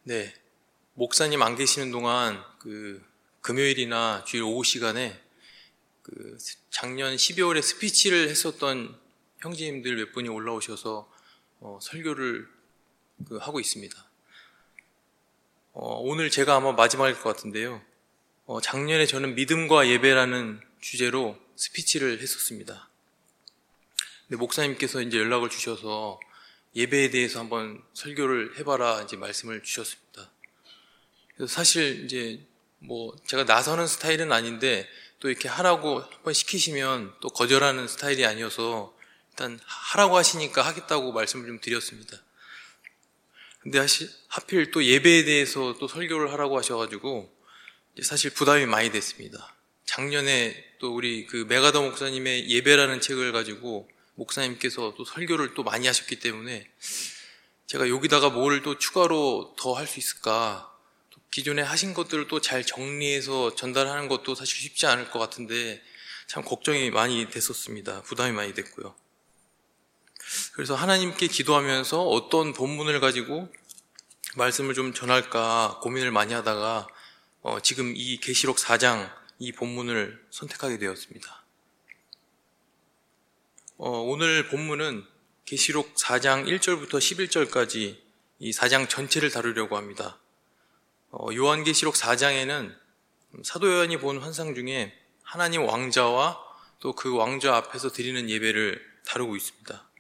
네, 목사님 안 계시는 동안 금요일이나 주일 오후 시간에 작년 12월에 스피치를 했었던 형제님들 몇 분이 올라오셔서 설교를 하고 있습니다. 오늘 제가 아마 마지막일 것 같은데요. 작년에 저는 믿음과 예배라는 주제로 스피치를 했었습니다. 근데 목사님께서 이제 연락을 주셔서 예배에 대해서 한번 설교를 해봐라 이제 말씀을 주셨습니다. 그래서 사실 이제 제가 나서는 스타일은 아닌데 또 이렇게 하라고 한번 시키시면 또 거절하는 스타일이 아니어서 일단 하라고 하시니까 하겠다고 말씀을 좀 드렸습니다. 근데 하필 또 예배에 대해서 또 설교를 하라고 하셔가지고 사실 부담이 많이 됐습니다. 작년에 또 우리 메가더 목사님의 예배라는 책을 가지고 목사님께서 또 설교를 또 많이 하셨기 때문에 제가 여기다가 뭘 또 추가로 더 할 수 있을까, 또 기존에 하신 것들을 또 잘 정리해서 전달하는 것도 사실 쉽지 않을 것 같은데 참 걱정이 많이 됐었습니다. 부담이 많이 됐고요. 그래서 하나님께 기도하면서 어떤 본문을 가지고 말씀을 좀 전할까 고민을 많이 하다가 지금 이 계시록 4장 이 본문을 선택하게 되었습니다. 오늘 본문은 계시록 4장 1절부터 11절까지 이 4장 전체를 다루려고 합니다. 요한계시록 4장에는 사도 요한이 본 환상 중에 하나님 왕자와 또 그 왕자 앞에서 드리는 예배를 다루고 있습니다.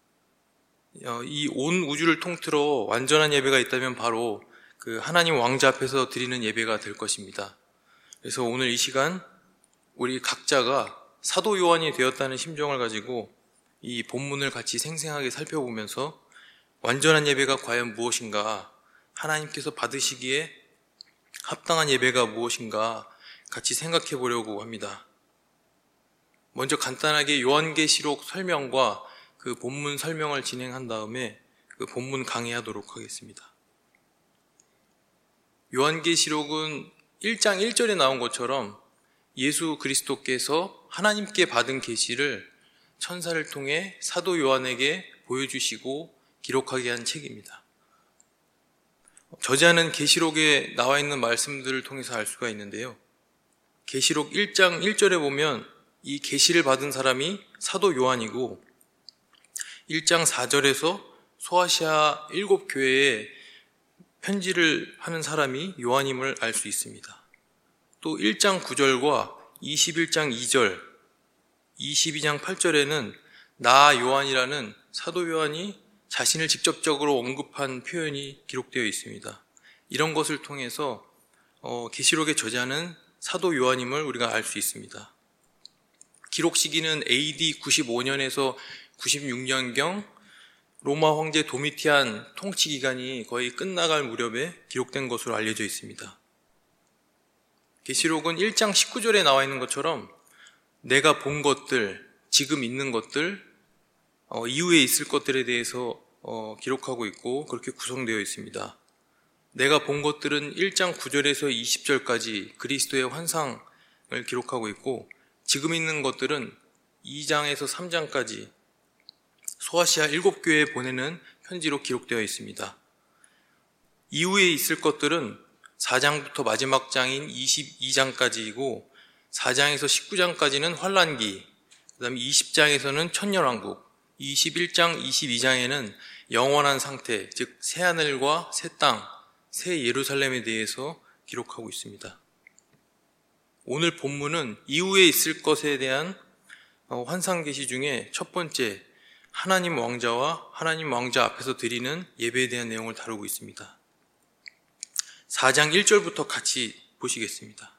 이 온 우주를 통틀어 완전한 예배가 있다면 바로 그 하나님 왕자 앞에서 드리는 예배가 될 것입니다. 그래서 오늘 이 시간 우리 각자가 사도 요한이 되었다는 심정을 가지고 이 본문을 같이 생생하게 살펴보면서 완전한 예배가 과연 무엇인가, 하나님께서 받으시기에 합당한 예배가 무엇인가 같이 생각해 보려고 합니다. 먼저 간단하게 요한계시록 설명과 그 본문 설명을 진행한 다음에 그 본문 강의하도록 하겠습니다. 요한계시록은 1장 1절에 나온 것처럼 예수 그리스도께서 하나님께 받은 계시를 천사를 통해 사도 요한에게 보여주시고 기록하게 한 책입니다. 저자는 계시록에 나와 있는 말씀들을 통해서 알 수가 있는데요. 계시록 1장 1절에 보면 이 계시를 받은 사람이 사도 요한이고 1장 4절에서 소아시아 7교회에 편지를 하는 사람이 요한임을 알 수 있습니다. 또 1장 9절과 21장 2절, 22장 8절에는 나 요한이라는 사도 요한이 자신을 직접적으로 언급한 표현이 기록되어 있습니다. 이런 것을 통해서 계시록의 저자는 사도 요한임을 우리가 알 수 있습니다. 기록 시기는 AD 95년에서 96년경 로마 황제 도미티안 통치 기간이 거의 끝나갈 무렵에 기록된 것으로 알려져 있습니다. 계시록은 1장 19절에 나와 있는 것처럼 내가 본 것들, 지금 있는 것들, 이후에 있을 것들에 대해서 기록하고 있고 그렇게 구성되어 있습니다. 내가 본 것들은 1장 9절에서 20절까지 그리스도의 환상을 기록하고 있고 지금 있는 것들은 2장에서 3장까지 소아시아 7교회에 보내는 편지로 기록되어 있습니다. 이후에 있을 것들은 4장부터 마지막 장인 22장까지이고 4장에서 19장까지는 환란기, 그 다음에 20장에서는 천년왕국, 21장, 22장에는 영원한 상태, 즉 새하늘과 새 땅, 새 예루살렘에 대해서 기록하고 있습니다. 오늘 본문은 이후에 있을 것에 대한 환상 계시 중에 첫 번째, 하나님 왕자와 하나님 왕자 앞에서 드리는 예배에 대한 내용을 다루고 있습니다. 4장 1절부터 같이 보시겠습니다.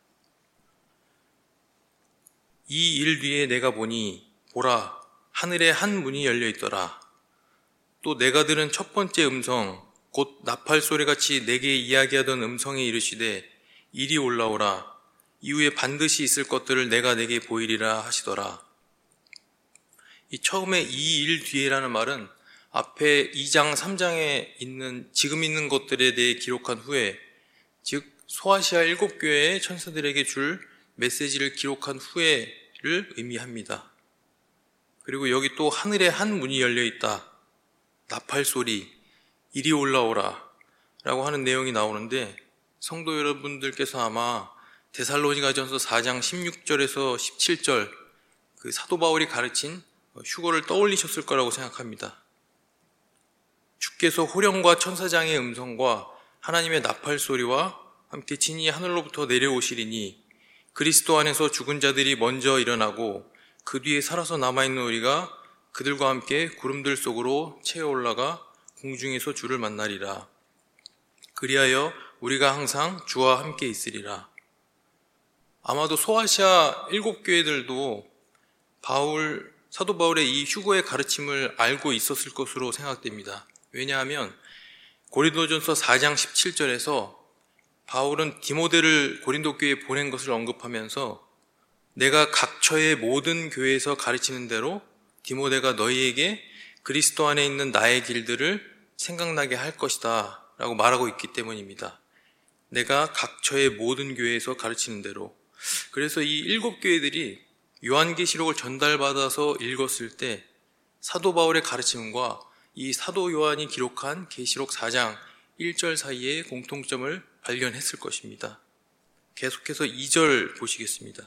이 일 뒤에 내가 보니 보라 하늘에 한 문이 열려 있더라. 또 내가 들은 첫 번째 음성 곧 나팔 소리같이 내게 이야기하던 음성이 이르시되 이리 올라오라. 이후에 반드시 있을 것들을 내가 내게 보이리라 하시더라. 이 처음에 이 일 뒤에라는 말은 앞에 2장 3장에 있는 지금 있는 것들에 대해 기록한 후에, 즉 소아시아 7교회의 천사들에게 줄 메시지를 기록한 후에를 의미합니다. 그리고 여기 또 하늘에 한 문이 열려 있다, 나팔 소리, 이리 올라오라, 라고 하는 내용이 나오는데, 성도 여러분들께서 아마 데살로니가전서 4장 16절에서 17절 그 사도 바울이 가르친 휴거를 떠올리셨을 거라고 생각합니다. 주께서 호령과 천사장의 음성과 하나님의 나팔 소리와 함께 진이 하늘로부터 내려오시리니 그리스도 안에서 죽은 자들이 먼저 일어나고 그 뒤에 살아서 남아있는 우리가 그들과 함께 구름들 속으로 채어 올라가 공중에서 주를 만나리라. 그리하여 우리가 항상 주와 함께 있으리라. 아마도 소아시아 7교회들도 사도 바울의 이 휴거의 가르침을 알고 있었을 것으로 생각됩니다. 왜냐하면 고린도전서 4장 17절에서 바울은 디모데를 고린도 교회에 보낸 것을 언급하면서 내가 각처의 모든 교회에서 가르치는 대로 디모데가 너희에게 그리스도 안에 있는 나의 길들을 생각나게 할 것이다 라고 말하고 있기 때문입니다. 내가 각처의 모든 교회에서 가르치는 대로. 그래서 이 7교회들이 요한계시록을 전달받아서 읽었을 때 사도 바울의 가르침과 이 사도 요한이 기록한 계시록 4장 1절 사이에 공통점을 발견했을 것입니다. 계속해서 2절 보시겠습니다.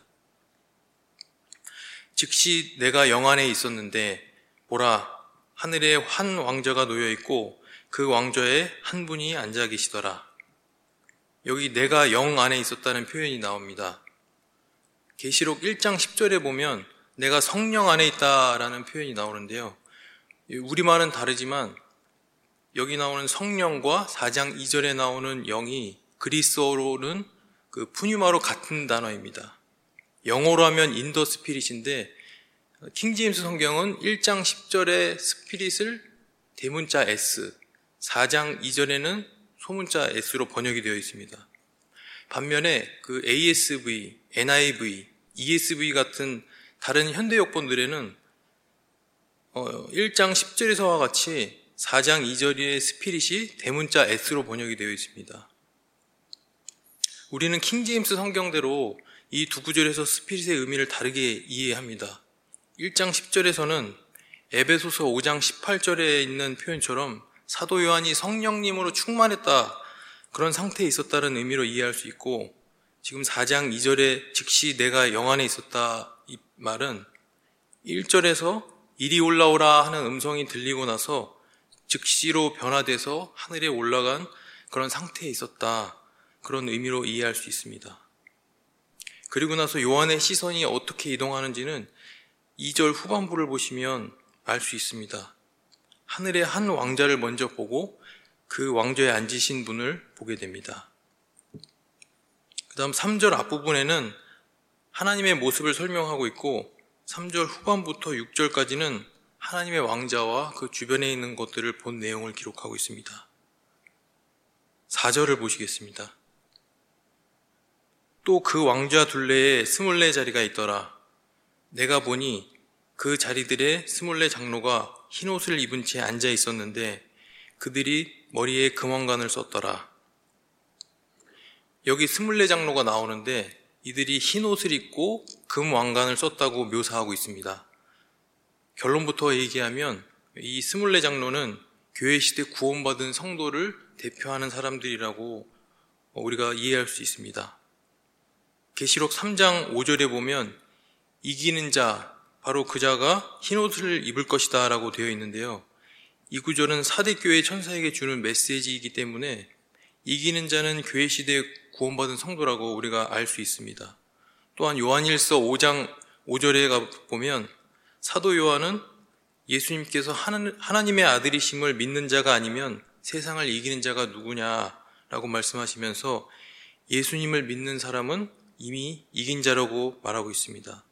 즉시 내가 영 안에 있었는데 보라 하늘에 한 왕좌가 놓여 있고 그 왕좌에 한 분이 앉아 계시더라. 여기 내가 영 안에 있었다는 표현이 나옵니다. 계시록 1장 10절에 보면 내가 성령 안에 있다라는 표현이 나오는데요. 우리말은 다르지만 여기 나오는 성령과 4장 2절에 나오는 영이 그리스어로는 그 푸뉴마로 같은 단어입니다. 영어로 하면 in the spirit인데 킹제임스 성경은 1장 10절에 스피릿을 대문자 S, 4장 2절에는 소문자 S로 번역이 되어 있습니다. 반면에 그 ASV, NIV, ESV 같은 다른 현대 역본들에는 1장 10절에서와 같이 4장 2절의 스피릿이 대문자 S로 번역이 되어 있습니다. 우리는 킹제임스 성경대로 이 두 구절에서 스피릿의 의미를 다르게 이해합니다. 1장 10절에서는 에베소서 5장 18절에 있는 표현처럼 사도 요한이 성령님으로 충만했다, 그런 상태에 있었다는 의미로 이해할 수 있고, 지금 4장 2절에 즉시 내가 영 안에 있었다 이 말은 1절에서 이리 올라오라 하는 음성이 들리고 나서 즉시로 변화돼서 하늘에 올라간 그런 상태에 있었다, 그런 의미로 이해할 수 있습니다. 그리고 나서 요한의 시선이 어떻게 이동하는지는 2절 후반부를 보시면 알 수 있습니다. 하늘의 한 왕자를 먼저 보고 그 왕좌에 앉으신 분을 보게 됩니다. 그 다음 3절 앞부분에는 하나님의 모습을 설명하고 있고 3절 후반부터 6절까지는 하나님의 왕자와 그 주변에 있는 것들을 본 내용을 기록하고 있습니다. 4절을 보시겠습니다. 또 그 왕좌 둘레에 24자리가 있더라. 내가 보니 그 자리들의 24장로가 흰옷을 입은 채 앉아 있었는데 그들이 머리에 금왕관을 썼더라. 여기 24장로가 나오는데 이들이 흰옷을 입고 금왕관을 썼다고 묘사하고 있습니다. 결론부터 얘기하면 이 24장로는 교회시대 구원받은 성도를 대표하는 사람들이라고 우리가 이해할 수 있습니다. 계시록 3장 5절에 보면 이기는 자, 바로 그 자가 흰옷을 입을 것이다 라고 되어 있는데요. 이 구절은 사대교회 천사에게 주는 메시지이기 때문에 이기는 자는 교회시대에 구원받은 성도라고 우리가 알 수 있습니다. 또한 요한일서 5장 5절에 보면 사도 요한은 예수님께서 하나님의 아들이심을 믿는 자가 아니면 세상을 이기는 자가 누구냐라고 말씀하시면서 예수님을 믿는 사람은 이미 이긴 자라고 말하고 있습니다.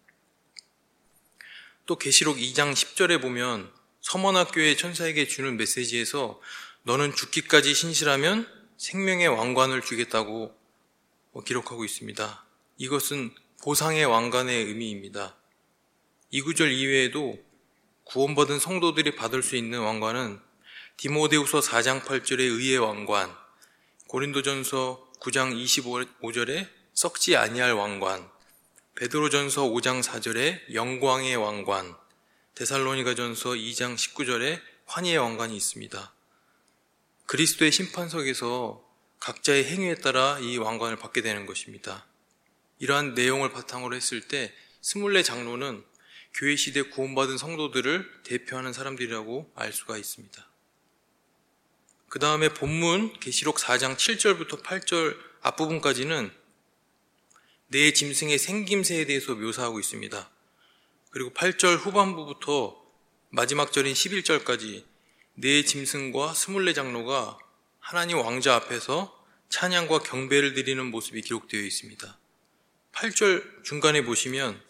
또 계시록 2장 10절에 보면 서머나교회 천사에게 주는 메시지에서 너는 죽기까지 신실하면 생명의 왕관을 주겠다고 기록하고 있습니다. 이것은 보상의 왕관의 의미입니다. 이 구절 이외에도 구원받은 성도들이 받을 수 있는 왕관은 디모데후서 4장 8절의 의의 왕관, 고린도전서 9장 25절에 썩지 아니할 왕관, 베드로전서 5장 4절에 영광의 왕관, 데살로니가전서 2장 19절에 환희의 왕관이 있습니다. 그리스도의 심판석에서 각자의 행위에 따라 이 왕관을 받게 되는 것입니다. 이러한 내용을 바탕으로 했을 때 스물네 장로는 교회 시대 구원받은 성도들을 대표하는 사람들이라고 알 수가 있습니다. 그 다음에 본문 계시록 4장 7절부터 8절 앞부분까지는 네 짐승의 생김새에 대해서 묘사하고 있습니다. 그리고 8절 후반부부터 마지막 절인 11절까지 네 짐승과 스물네 장로가 하나님 왕자 앞에서 찬양과 경배를 드리는 모습이 기록되어 있습니다. 8절 중간에 보시면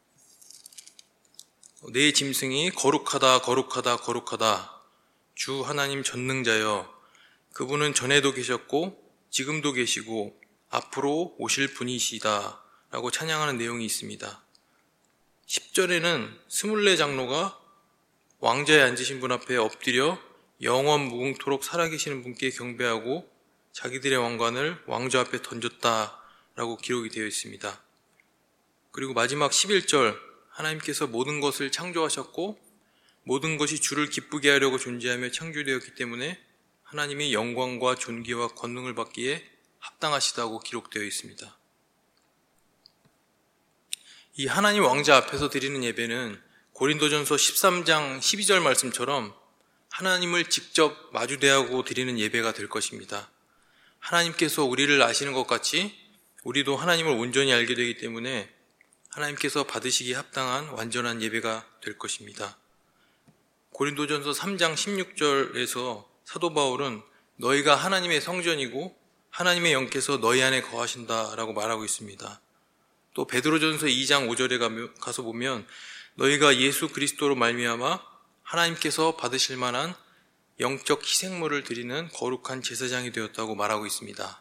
네 짐승이 거룩하다 거룩하다 거룩하다 주 하나님 전능자여 그분은 전에도 계셨고 지금도 계시고 앞으로 오실 분이시다 라고 찬양하는 내용이 있습니다. 10절에는 스물네 장로가 왕자에 앉으신 분 앞에 엎드려 영원 무궁토록 살아계시는 분께 경배하고 자기들의 왕관을 왕좌 앞에 던졌다라고 기록이 되어 있습니다. 그리고 마지막 11절 하나님께서 모든 것을 창조하셨고 모든 것이 주를 기쁘게 하려고 존재하며 창조되었기 때문에 하나님이 영광과 존귀와 권능을 받기에 합당하시다고 기록되어 있습니다. 이 하나님 왕자 앞에서 드리는 예배는 고린도전서 13장 12절 말씀처럼 하나님을 직접 마주대하고 드리는 예배가 될 것입니다. 하나님께서 우리를 아시는 것 같이 우리도 하나님을 온전히 알게 되기 때문에 하나님께서 받으시기에 합당한 완전한 예배가 될 것입니다. 고린도전서 3장 16절에서 사도 바울은 너희가 하나님의 성전이고 하나님의 영께서 너희 안에 거하신다라고 말하고 있습니다. 또 베드로전서 2장 5절에 가서 보면 너희가 예수 그리스도로 말미암아 하나님께서 받으실 만한 영적 희생물을 드리는 거룩한 제사장이 되었다고 말하고 있습니다.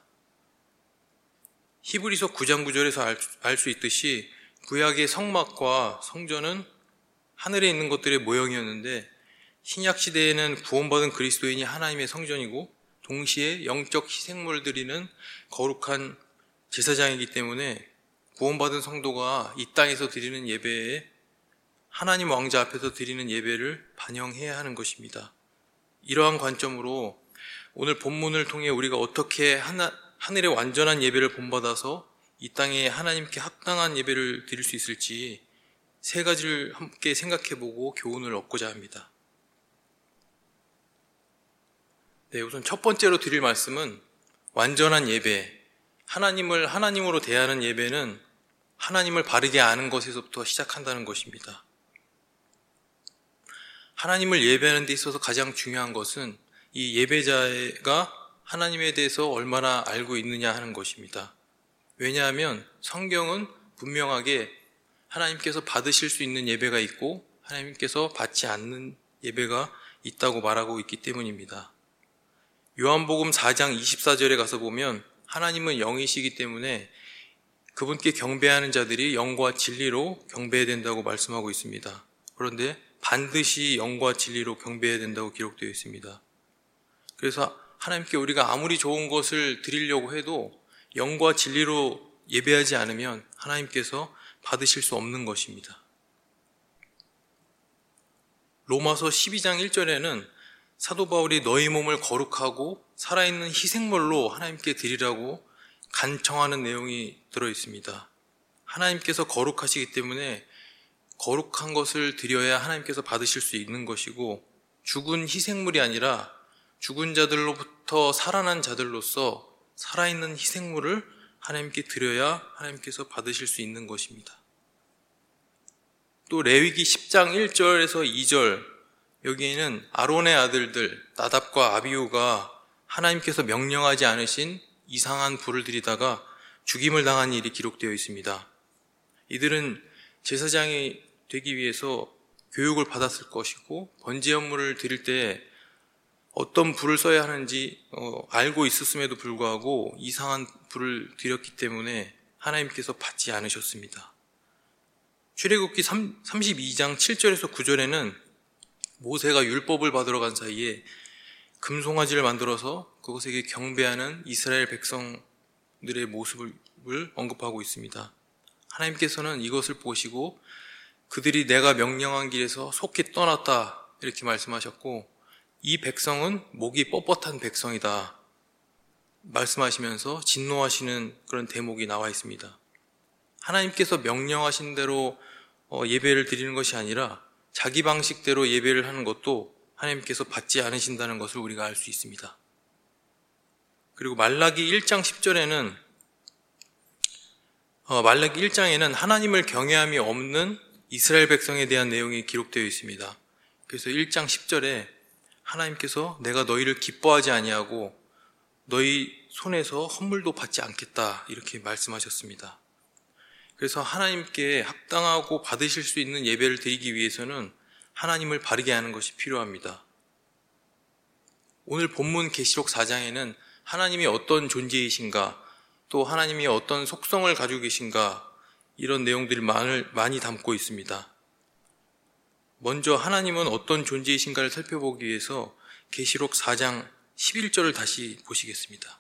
히브리서 9장 9절에서 알 수 있듯이 구약의 성막과 성전은 하늘에 있는 것들의 모형이었는데 신약 시대에는 구원받은 그리스도인이 하나님의 성전이고 동시에 영적 희생물을 드리는 거룩한 제사장이기 때문에 구원받은 성도가 이 땅에서 드리는 예배에 하나님 왕자 앞에서 드리는 예배를 반영해야 하는 것입니다. 이러한 관점으로 오늘 본문을 통해 우리가 어떻게 하늘의 완전한 예배를 본받아서 이 땅에 하나님께 합당한 예배를 드릴 수 있을지 세 가지를 함께 생각해보고 교훈을 얻고자 합니다. 네, 우선 첫 번째로 드릴 말씀은 완전한 예배, 하나님을 하나님으로 대하는 예배는 하나님을 바르게 아는 것에서부터 시작한다는 것입니다. 하나님을 예배하는 데 있어서 가장 중요한 것은 이 예배자가 하나님에 대해서 얼마나 알고 있느냐 하는 것입니다. 왜냐하면 성경은 분명하게 하나님께서 받으실 수 있는 예배가 있고 하나님께서 받지 않는 예배가 있다고 말하고 있기 때문입니다. 요한복음 4장 24절에 가서 보면 하나님은 영이시기 때문에 그분께 경배하는 자들이 영과 진리로 경배해야 된다고 말씀하고 있습니다. 그런데 반드시 영과 진리로 경배해야 된다고 기록되어 있습니다. 그래서 하나님께 우리가 아무리 좋은 것을 드리려고 해도 영과 진리로 예배하지 않으면 하나님께서 받으실 수 없는 것입니다. 로마서 12장 1절에는 사도 바울이 너희 몸을 거룩하고 살아있는 희생물로 하나님께 드리라고 간청하는 내용이 들어있습니다. 하나님께서 거룩하시기 때문에 거룩한 것을 드려야 하나님께서 받으실 수 있는 것이고 죽은 희생물이 아니라 죽은 자들로부터 살아난 자들로서 살아있는 희생물을 하나님께 드려야 하나님께서 받으실 수 있는 것입니다. 또 레위기 10장 1절에서 2절 여기에는 아론의 아들들 나답과 아비후가 하나님께서 명령하지 않으신 이상한 불을 들이다가 죽임을 당한 일이 기록되어 있습니다. 이들은 제사장이 되기 위해서 교육을 받았을 것이고 번제 헌물을 드릴 때 어떤 불을 써야 하는지 알고 있었음에도 불구하고 이상한 불을 드렸기 때문에 하나님께서 받지 않으셨습니다. 출애굽기 32장 7절에서 9절에는 모세가 율법을 받으러 간 사이에 금송아지를 만들어서 그것에게 경배하는 이스라엘 백성들의 모습을 언급하고 있습니다. 하나님께서는 이것을 보시고 그들이 내가 명령한 길에서 속히 떠났다 이렇게 말씀하셨고 이 백성은 목이 뻣뻣한 백성이다 말씀하시면서 진노하시는 그런 대목이 나와 있습니다. 하나님께서 명령하신 대로 예배를 드리는 것이 아니라 자기 방식대로 예배를 하는 것도 하나님께서 받지 않으신다는 것을 우리가 알 수 있습니다. 그리고 말라기 1장 10절에는 말라기 1장에는 하나님을 경외함이 없는 이스라엘 백성에 대한 내용이 기록되어 있습니다. 그래서 1장 10절에 하나님께서 내가 너희를 기뻐하지 아니하고 너희 손에서 헌물도 받지 않겠다 이렇게 말씀하셨습니다. 그래서 하나님께 합당하고 받으실 수 있는 예배를 드리기 위해서는 하나님을 바르게 하는 것이 필요합니다. 오늘 본문 계시록 4장에는 하나님이 어떤 존재이신가, 또 하나님이 어떤 속성을 가지고 계신가, 이런 내용들이 많이 담고 있습니다. 먼저 하나님은 어떤 존재이신가를 살펴보기 위해서 계시록 4장 11절을 다시 보시겠습니다.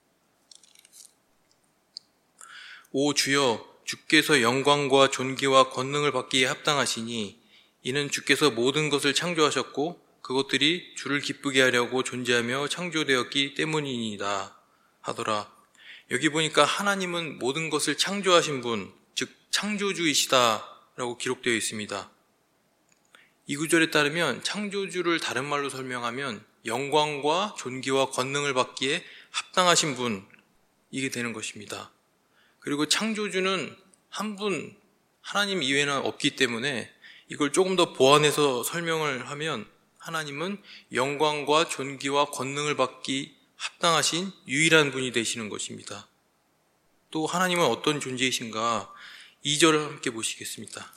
오 주여, 주께서 영광과 존귀와 권능을 받기에 합당하시니 이는 주께서 모든 것을 창조하셨고 그것들이 주를 기쁘게 하려고 존재하며 창조되었기 때문이니이다 하더라. 여기 보니까 하나님은 모든 것을 창조하신 분, 즉 창조주이시다라고 기록되어 있습니다. 이 구절에 따르면 창조주를 다른 말로 설명하면 영광과 존귀와 권능을 받기에 합당하신 분, 이게 되는 것입니다. 그리고 창조주는 한 분, 하나님 이외에는 없기 때문에 이걸 조금 더 보완해서 설명을 하면 하나님은 영광과 존귀와 권능을 받기 합당하신 유일한 분이 되시는 것입니다. 또 하나님은 어떤 존재이신가? 2절을 함께 보시겠습니다.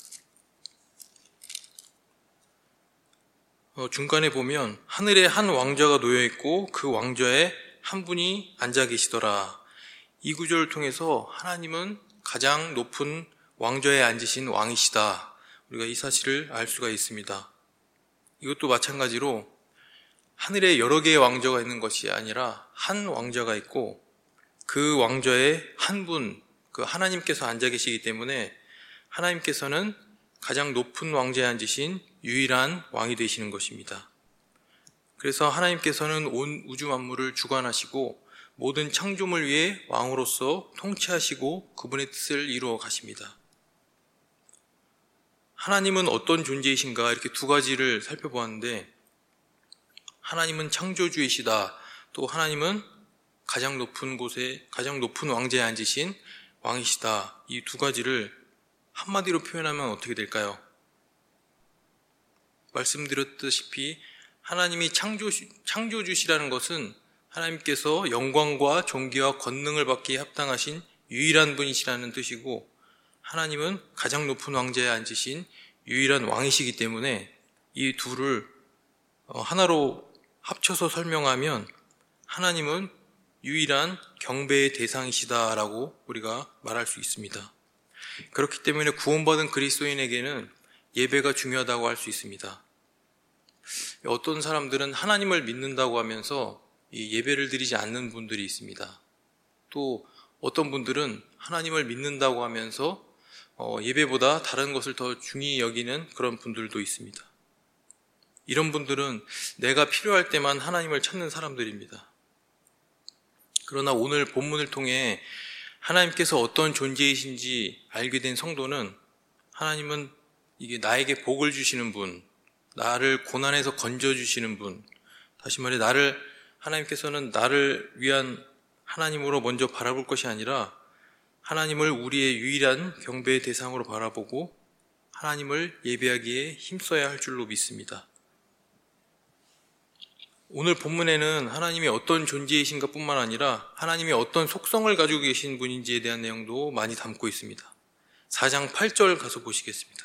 중간에 보면 하늘에 한 왕좌가 놓여있고 그 왕좌에 한 분이 앉아 계시더라. 이 구절을 통해서 하나님은 가장 높은 왕좌에 앉으신 왕이시다. 우리가 이 사실을 알 수가 있습니다. 이것도 마찬가지로 하늘에 여러 개의 왕좌가 있는 것이 아니라 한 왕좌가 있고 그 왕좌에 한 분, 그 하나님께서 앉아 계시기 때문에 하나님께서는 가장 높은 왕좌에 앉으신 유일한 왕이 되시는 것입니다. 그래서 하나님께서는 온 우주 만물을 주관하시고 모든 창조물 위에 왕으로서 통치하시고 그분의 뜻을 이루어 가십니다. 하나님은 어떤 존재이신가 이렇게 두 가지를 살펴보았는데 하나님은 창조주이시다. 또 하나님은 가장 높은 곳에 가장 높은 왕좌에 앉으신 왕이시다. 이 두 가지를 한마디로 표현하면 어떻게 될까요? 말씀드렸다시피 하나님이 창조주시라는 것은 하나님께서 영광과 존귀와 권능을 받기에 합당하신 유일한 분이시라는 뜻이고 하나님은 가장 높은 왕좌에 앉으신 유일한 왕이시기 때문에 이 둘을 하나로 합쳐서 설명하면 하나님은 유일한 경배의 대상이시다라고 우리가 말할 수 있습니다. 그렇기 때문에 구원받은 그리스도인에게는 예배가 중요하다고 할 수 있습니다. 어떤 사람들은 하나님을 믿는다고 하면서 이 예배를 드리지 않는 분들이 있습니다. 또 어떤 분들은 하나님을 믿는다고 하면서 예배보다 다른 것을 더 중히 여기는 그런 분들도 있습니다. 이런 분들은 내가 필요할 때만 하나님을 찾는 사람들입니다. 그러나 오늘 본문을 통해 하나님께서 어떤 존재이신지 알게 된 성도는 하나님은 이게 나에게 복을 주시는 분, 나를 고난에서 건져주시는 분, 다시 말해 하나님께서는 나를 위한 하나님으로 먼저 바라볼 것이 아니라 하나님을 우리의 유일한 경배의 대상으로 바라보고 하나님을 예배하기에 힘써야 할 줄로 믿습니다. 오늘 본문에는 하나님이 어떤 존재이신가 뿐만 아니라 하나님이 어떤 속성을 가지고 계신 분인지에 대한 내용도 많이 담고 있습니다. 4장 8절 가서 보시겠습니다.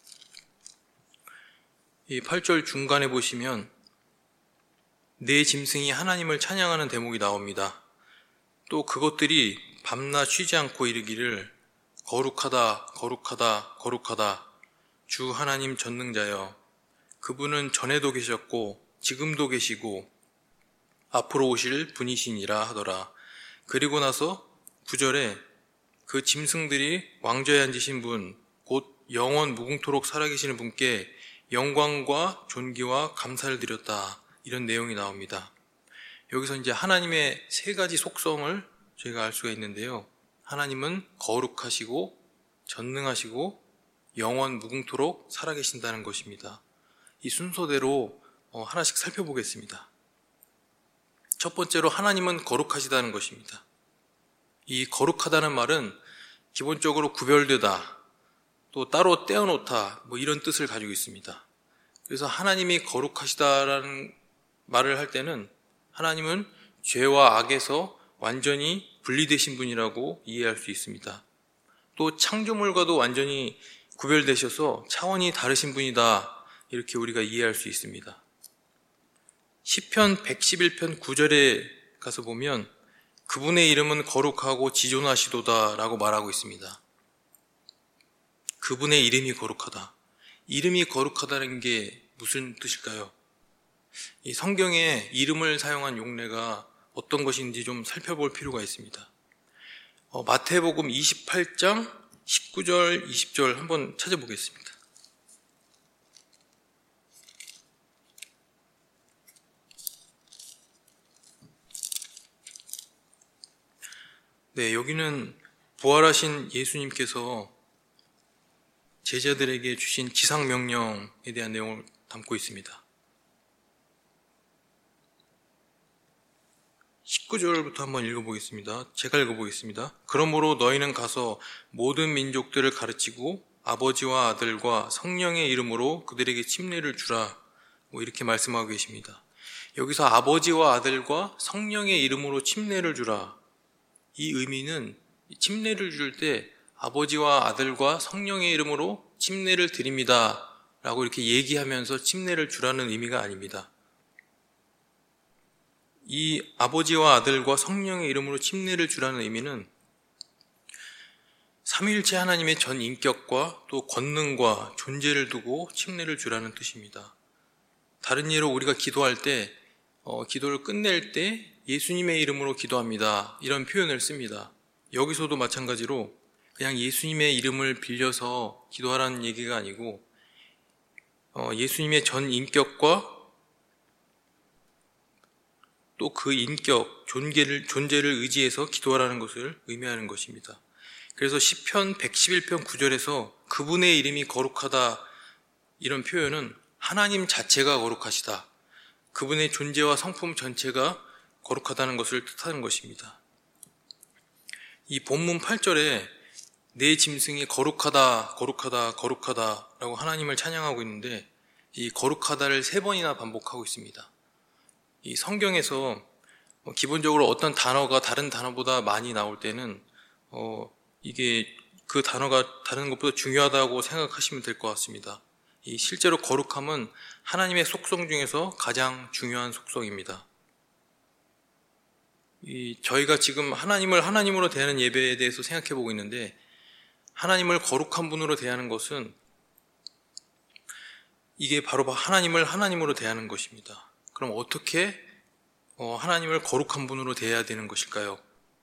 이 8절 중간에 보시면 내 짐승이 하나님을 찬양하는 대목이 나옵니다. 또 그것들이 밤낮 쉬지 않고 이르기를 거룩하다 거룩하다 거룩하다 주 하나님 전능자여 그분은 전에도 계셨고 지금도 계시고 앞으로 오실 분이시니라 하더라. 그리고 나서 9절에 그 짐승들이 왕좌에 앉으신 분 곧 영원 무궁토록 살아계시는 분께 영광과 존귀와 감사를 드렸다 이런 내용이 나옵니다. 여기서 이제 하나님의 세 가지 속성을 저희가 알 수가 있는데요. 하나님은 거룩하시고 전능하시고 영원 무궁토록 살아계신다는 것입니다. 이 순서대로 하나씩 살펴보겠습니다. 첫 번째로 하나님은 거룩하시다는 것입니다. 이 거룩하다는 말은 기본적으로 구별되다, 또 따로 떼어놓다, 이런 뜻을 가지고 있습니다. 그래서 하나님이 거룩하시다라는 말을 할 때는 하나님은 죄와 악에서 완전히 분리되신 분이라고 이해할 수 있습니다. 또 창조물과도 완전히 구별되셔서 차원이 다르신 분이다, 이렇게 우리가 이해할 수 있습니다. 시편 111편 9절에 가서 보면 그분의 이름은 거룩하고 지존하시도다 라고 말하고 있습니다. 그분의 이름이 거룩하다. 이름이 거룩하다는 게 무슨 뜻일까요? 이 성경에 이름을 사용한 용례가 어떤 것인지 좀 살펴볼 필요가 있습니다. 마태복음 28장 19절, 20절 한번 찾아보겠습니다. 네, 여기는 부활하신 예수님께서 제자들에게 주신 지상명령에 대한 내용을 담고 있습니다. 19절부터 한번 읽어보겠습니다. 제가 읽어보겠습니다. 그러므로 너희는 가서 모든 민족들을 가르치고 아버지와 아들과 성령의 이름으로 그들에게 침례를 주라. 이렇게 말씀하고 계십니다. 여기서 아버지와 아들과 성령의 이름으로 침례를 주라. 이 의미는 침례를 줄 때 아버지와 아들과 성령의 이름으로 침례를 드립니다 라고 이렇게 얘기하면서 침례를 주라는 의미가 아닙니다. 이 아버지와 아들과 성령의 이름으로 침례를 주라는 의미는 삼위일체 하나님의 전 인격과 또 권능과 존재를 두고 침례를 주라는 뜻입니다. 다른 예로 우리가 기도할 때 기도를 끝낼 때 예수님의 이름으로 기도합니다, 이런 표현을 씁니다. 여기서도 마찬가지로 그냥 예수님의 이름을 빌려서 기도하라는 얘기가 아니고 예수님의 전 인격과 또 그 인격, 존재를 의지해서 기도하라는 것을 의미하는 것입니다. 그래서 시편 111편 9절에서 그분의 이름이 거룩하다, 이런 표현은 하나님 자체가 거룩하시다, 그분의 존재와 성품 전체가 거룩하다는 것을 뜻하는 것입니다. 이 본문 8절에 내 짐승이 거룩하다, 거룩하다, 거룩하다 라고 하나님을 찬양하고 있는데, 이 거룩하다를 3번이나 반복하고 있습니다. 이 성경에서 기본적으로 어떤 단어가 다른 단어보다 많이 나올 때는 이게 그 단어가 다른 것보다 중요하다고 생각하시면 될 것 같습니다. 이 실제로 거룩함은 하나님의 속성 중에서 가장 중요한 속성입니다. 저희가 지금 하나님을 하나님으로 대하는 예배에 대해서 생각해 보고 있는데, 하나님을 거룩한 분으로 대하는 것은 이게 바로 하나님을 하나님으로 대하는 것입니다. 그럼 어떻게 하나님을 거룩한 분으로 대해야 되는 것일까요?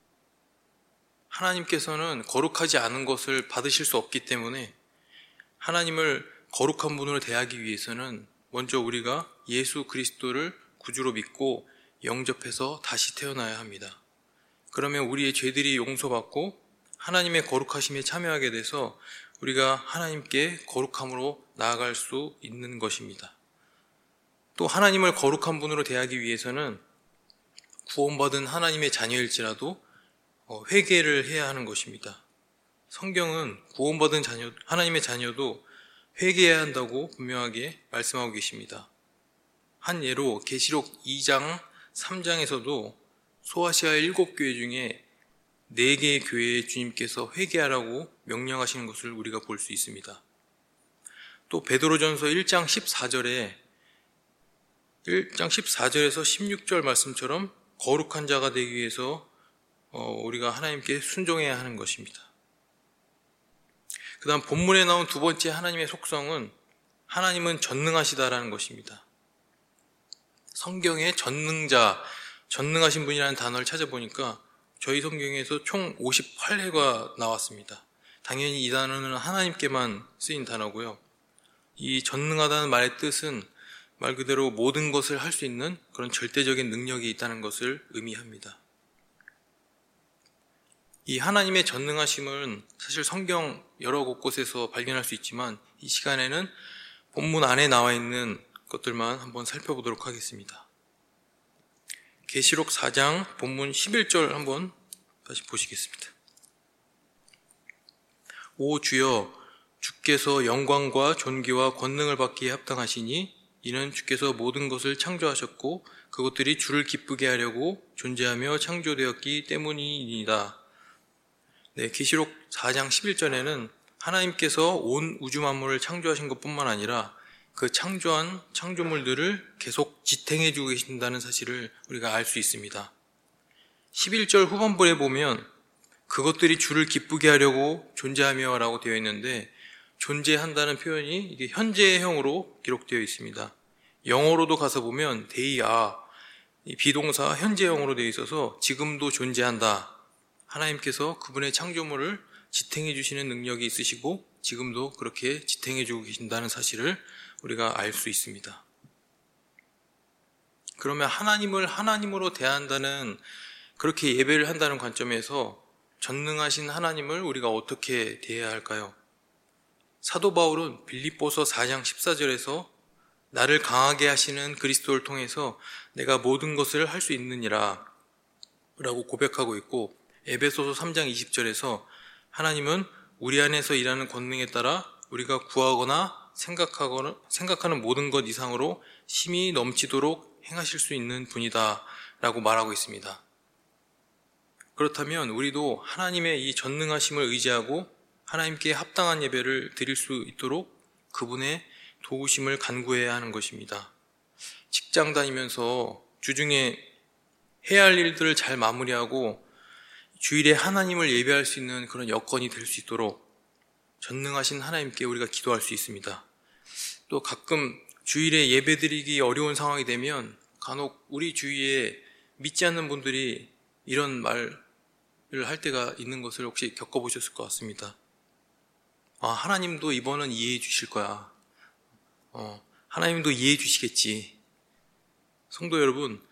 하나님께서는 거룩하지 않은 것을 받으실 수 없기 때문에 하나님을 거룩한 분으로 대하기 위해서는 먼저 우리가 예수 그리스도를 구주로 믿고 영접해서 다시 태어나야 합니다. 그러면 우리의 죄들이 용서받고 하나님의 거룩하심에 참여하게 돼서 우리가 하나님께 거룩함으로 나아갈 수 있는 것입니다. 또 하나님을 거룩한 분으로 대하기 위해서는 구원받은 하나님의 자녀일지라도 회개를 해야 하는 것입니다. 성경은 구원받은 하나님의 자녀도 회개해야 한다고 분명하게 말씀하고 계십니다. 한 예로 계시록 2장, 3장에서도 소아시아 7교회 중에 4개의 교회에 주님께서 회개하라고 명령하시는 것을 우리가 볼 수 있습니다. 또 베드로전서 1장 14절에 1장 14절에서 16절 말씀처럼 거룩한 자가 되기 위해서 우리가 하나님께 순종해야 하는 것입니다. 그 다음 본문에 나온 두 번째 하나님의 속성은 하나님은 전능하시다라는 것입니다. 성경에 전능자, 전능하신 분이라는 단어를 찾아보니까 저희 성경에서 총 58회가 나왔습니다. 당연히 이 단어는 하나님께만 쓰인 단어고요. 이 전능하다는 말의 뜻은 말 그대로 모든 것을 할 수 있는 그런 절대적인 능력이 있다는 것을 의미합니다. 이 하나님의 전능하심은 사실 성경 여러 곳곳에서 발견할 수 있지만 이 시간에는 본문 안에 나와 있는 것들만 한번 살펴보도록 하겠습니다. 계시록 4장 본문 11절 한번 다시 보시겠습니다. 오 주여, 주께서 영광과 존귀와 권능을 받기에 합당하시니 이는 주께서 모든 것을 창조하셨고 그것들이 주를 기쁘게 하려고 존재하며 창조되었기 때문이니이다. 네, 계시록 4장 11절에는 하나님께서 온 우주 만물을 창조하신 것뿐만 아니라 그 창조한 창조물들을 계속 지탱해주고 계신다는 사실을 우리가 알 수 있습니다. 11절 후반부에 보면 그것들이 주를 기쁘게 하려고 존재하며 라고 되어 있는데 존재한다는 표현이 이게 현재형으로 기록되어 있습니다. 영어로도 가서 보면 they are, 이 비동사 현재형으로 되어 있어서 지금도 존재한다. 하나님께서 그분의 창조물을 지탱해 주시는 능력이 있으시고 지금도 그렇게 지탱해 주고 계신다는 사실을 우리가 알 수 있습니다. 그러면 하나님을 하나님으로 대한다는, 그렇게 예배를 한다는 관점에서 전능하신 하나님을 우리가 어떻게 대해야 할까요? 사도 바울은 빌립보서 4장 14절에서 나를 강하게 하시는 그리스도를 통해서 내가 모든 것을 할 수 있느니라 라고 고백하고 있고, 에베소서 3장 20절에서 하나님은 우리 안에서 일하는 권능에 따라 우리가 구하거나 생각하는 모든 것 이상으로 힘이 넘치도록 행하실 수 있는 분이다 라고 말하고 있습니다. 그렇다면 우리도 하나님의 이 전능하심을 의지하고 하나님께 합당한 예배를 드릴 수 있도록 그분의 도우심을 간구해야 하는 것입니다. 직장 다니면서 주중에 해야 할 일들을 잘 마무리하고 주일에 하나님을 예배할 수 있는 그런 여건이 될 수 있도록 전능하신 하나님께 우리가 기도할 수 있습니다. 또 가끔 주일에 예배드리기 어려운 상황이 되면 간혹 우리 주위에 믿지 않는 분들이 이런 말을 할 때가 있는 것을 혹시 겪어보셨을 것 같습니다. 하나님도 이번은 이해해 주실 거야. 하나님도 이해해 주시겠지. 성도 여러분,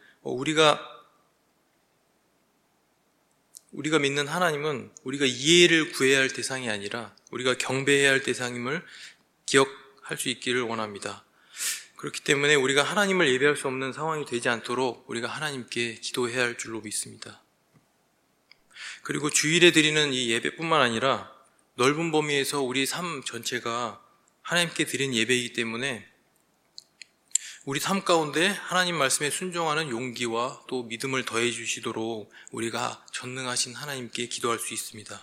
우리가 믿는 하나님은 우리가 이해를 구해야 할 대상이 아니라 우리가 경배해야 할 대상임을 기억할 수 있기를 원합니다. 그렇기 때문에 우리가 하나님을 예배할 수 없는 상황이 되지 않도록 우리가 하나님께 기도해야 할 줄로 믿습니다. 그리고 주일에 드리는 이 예배뿐만 아니라 넓은 범위에서 우리 삶 전체가 하나님께 드린 예배이기 때문에 우리 삶 가운데 하나님 말씀에 순종하는 용기와 또 믿음을 더해 주시도록 우리가 전능하신 하나님께 기도할 수 있습니다.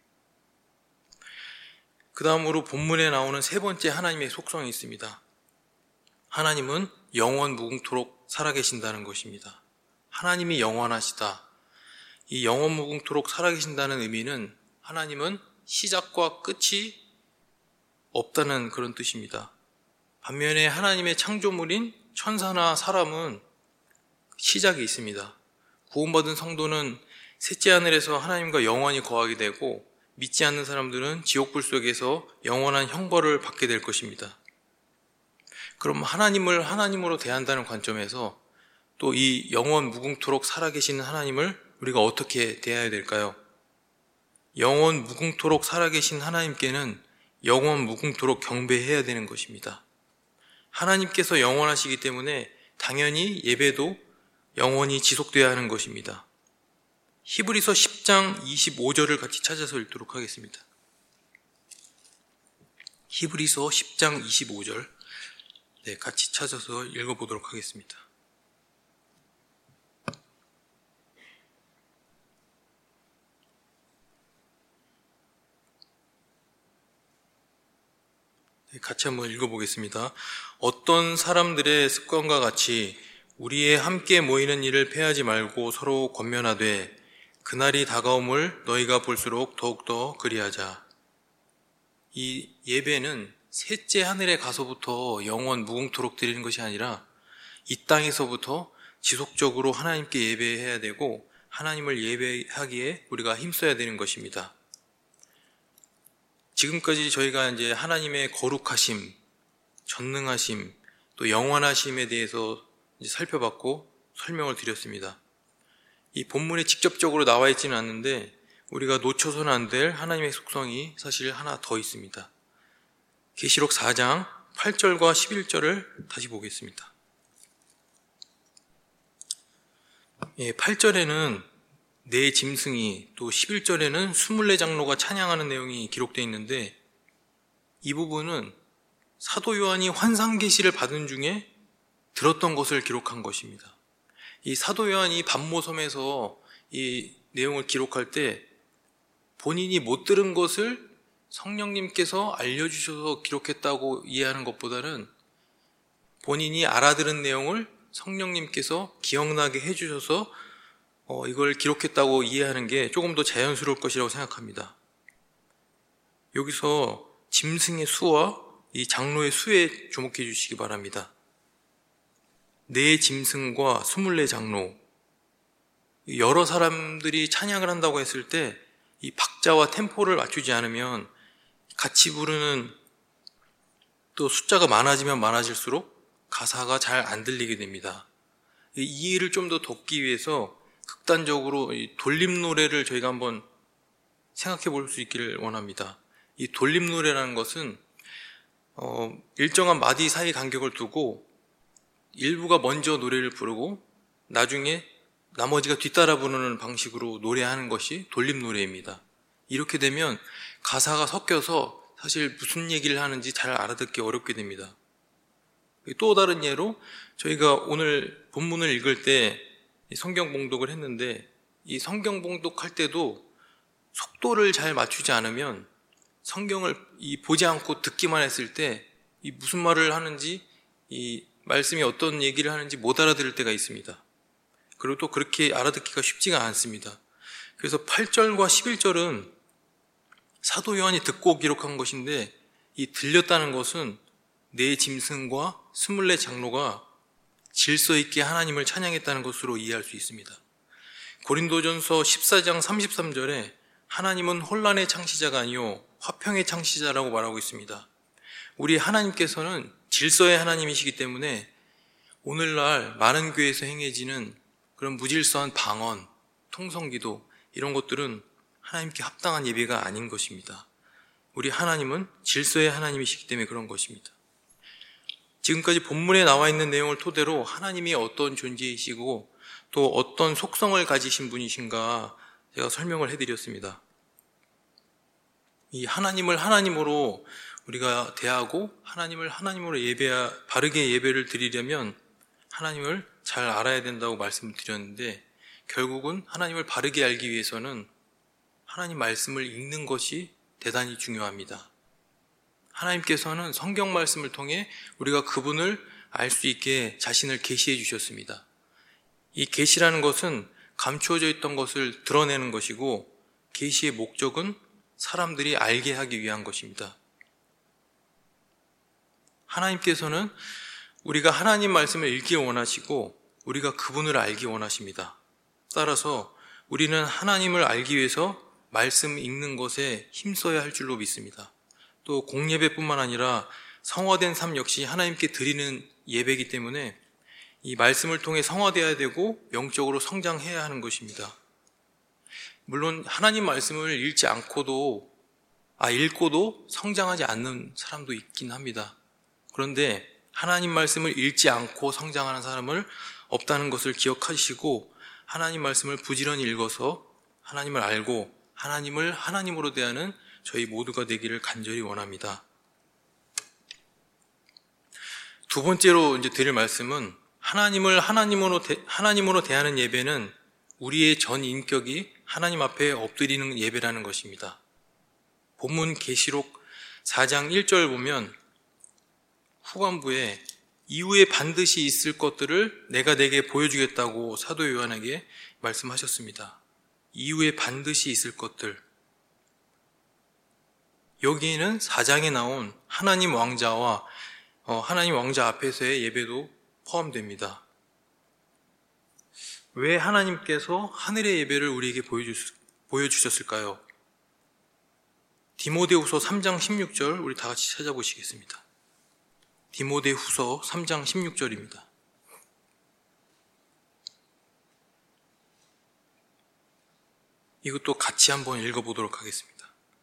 그 다음으로 본문에 나오는 세 번째 하나님의 속성이 있습니다. 하나님은 영원 무궁토록 살아계신다는 것입니다. 하나님이 영원하시다. 이 영원 무궁토록 살아계신다는 의미는 하나님은 시작과 끝이 없다는 그런 뜻입니다. 반면에 하나님의 창조물인 천사나 사람은 시작이 있습니다. 구원받은 성도는 셋째 하늘에서 하나님과 영원히 거하게 되고 믿지 않는 사람들은 지옥불 속에서 영원한 형벌을 받게 될 것입니다. 그럼 하나님을 하나님으로 대한다는 관점에서 또 이 영원 무궁토록 살아계시는 하나님을 우리가 어떻게 대해야 될까요? 영원 무궁토록 살아계신 하나님께는 영원 무궁토록 경배해야 되는 것입니다. 하나님께서 영원하시기 때문에 당연히 예배도 영원히 지속되어야 하는 것입니다. 히브리서 10장 25절을 같이 찾아서 읽도록 하겠습니다. 히브리서 10장 25절 같이 찾아서 읽어보도록 하겠습니다. 같이 한번 읽어보겠습니다. 어떤 사람들의 습관과 같이 우리의 함께 모이는 일을 패하지 말고 서로 권면하되 그날이 다가옴을 너희가 볼수록 더욱더 그리하자. 이 예배는 셋째 하늘에 가서부터 영원 무궁토록 드리는 것이 아니라 이 땅에서부터 지속적으로 하나님께 예배해야 되고 하나님을 예배하기에 우리가 힘써야 되는 것입니다. 지금까지 저희가 이제 하나님의 거룩하심, 전능하심, 또 영원하심에 대해서 이제 살펴봤고 설명을 드렸습니다. 이 본문에 직접적으로 나와 있지는 않는데 우리가 놓쳐서는 안 될 하나님의 속성이 사실 하나 더 있습니다. 계시록 4장 8절과 11절을 다시 보겠습니다. 8절에는 네 짐승이, 또 11절에는 24장로가 찬양하는 내용이 기록되어 있는데, 이 부분은 사도 요한이 환상 계시를 받은 중에 들었던 것을 기록한 것입니다. 이 사도 요한이 반모섬에서 이 내용을 기록할 때 본인이 못 들은 것을 성령님께서 알려주셔서 기록했다고 이해하는 것보다는 본인이 알아들은 내용을 성령님께서 기억나게 해주셔서 이걸 기록했다고 이해하는 게 조금 더 자연스러울 것이라고 생각합니다. 여기서 짐승의 수와 이 장로의 수에 주목해 주시기 바랍니다. 네 짐승과 24장로, 여러 사람들이 찬양을 한다고 했을 때 이 박자와 템포를 맞추지 않으면 같이 부르는, 또 숫자가 많아지면 많아질수록 가사가 잘 안 들리게 됩니다. 이 이해를 좀 더 돕기 위해서 극단적으로 이 돌림 노래를 저희가 한번 생각해 볼 수 있기를 원합니다. 이 돌림 노래라는 것은 일정한 마디 사이 간격을 두고 일부가 먼저 노래를 부르고 나중에 나머지가 뒤따라 부르는 방식으로 노래하는 것이 돌림 노래입니다. 이렇게 되면 가사가 섞여서 사실 무슨 얘기를 하는지 잘 알아듣기 어렵게 됩니다. 또 다른 예로 저희가 오늘 본문을 읽을 때 성경 봉독을 했는데, 이 성경 봉독할 때도 속도를 잘 맞추지 않으면 성경을 보지 않고 듣기만 했을 때 이 무슨 말을 하는지, 이 말씀이 어떤 얘기를 하는지 못 알아들을 때가 있습니다. 그리고 또 그렇게 알아듣기가 쉽지가 않습니다. 그래서 8절과 11절은 사도 요한이 듣고 기록한 것인데, 이 들렸다는 것은 네 짐승과 24장로가 질서 있게 하나님을 찬양했다는 것으로 이해할 수 있습니다. 고린도전서 14장 33절에 하나님은 혼란의 창시자가 아니요 화평의 창시자라고 말하고 있습니다. 우리 하나님께서는 질서의 하나님이시기 때문에 오늘날 많은 교회에서 행해지는 그런 무질서한 방언, 통성기도, 이런 것들은 하나님께 합당한 예배가 아닌 것입니다. 우리 하나님은 질서의 하나님이시기 때문에 그런 것입니다. 지금까지 본문에 나와 있는 내용을 토대로 하나님이 어떤 존재이시고 또 어떤 속성을 가지신 분이신가 제가 설명을 해드렸습니다. 이 하나님을 하나님으로 우리가 대하고 하나님을 하나님으로 바르게 예배를 드리려면 하나님을 잘 알아야 된다고 말씀을 드렸는데, 결국은 하나님을 바르게 알기 위해서는 하나님 말씀을 읽는 것이 대단히 중요합니다. 하나님께서는 성경 말씀을 통해 우리가 그분을 알 수 있게 자신을 계시해 주셨습니다. 이 계시라는 것은 감추어져 있던 것을 드러내는 것이고, 계시의 목적은 사람들이 알게 하기 위한 것입니다. 하나님께서는 우리가 하나님 말씀을 읽기 원하시고 우리가 그분을 알기 원하십니다. 따라서 우리는 하나님을 알기 위해서 말씀 읽는 것에 힘써야 할 줄로 믿습니다. 또 공예배뿐만 아니라 성화된 삶 역시 하나님께 드리는 예배이기 때문에 이 말씀을 통해 성화되어야 되고 영적으로 성장해야 하는 것입니다. 물론 하나님 말씀을 읽고도 성장하지 않는 사람도 있긴 합니다. 그런데 하나님 말씀을 읽지 않고 성장하는 사람을 없다는 것을 기억하시고 하나님 말씀을 부지런히 읽어서 하나님을 알고 하나님을 하나님으로 대하는 저희 모두가 되기를 간절히 원합니다. 두 번째로 이제 드릴 말씀은 하나님을 하나님으로 대하는 예배는 우리의 전 인격이 하나님 앞에 엎드리는 예배라는 것입니다. 본문 계시록 4장 1절 보면 후반부에 이후에 반드시 있을 것들을 내가 내게 보여주겠다고 사도 요한에게 말씀하셨습니다. 이후에 반드시 있을 것들. 여기에는 4장에 나온 하나님 왕자와 하나님 왕자 앞에서의 예배도 포함됩니다. 왜 하나님께서 하늘의 예배를 우리에게 보여주셨을까요? 디모데후서 3장 16절 우리 다 같이 찾아보시겠습니다. 디모데후서 3장 16절입니다. 이것도 같이 한번 읽어보도록 하겠습니다.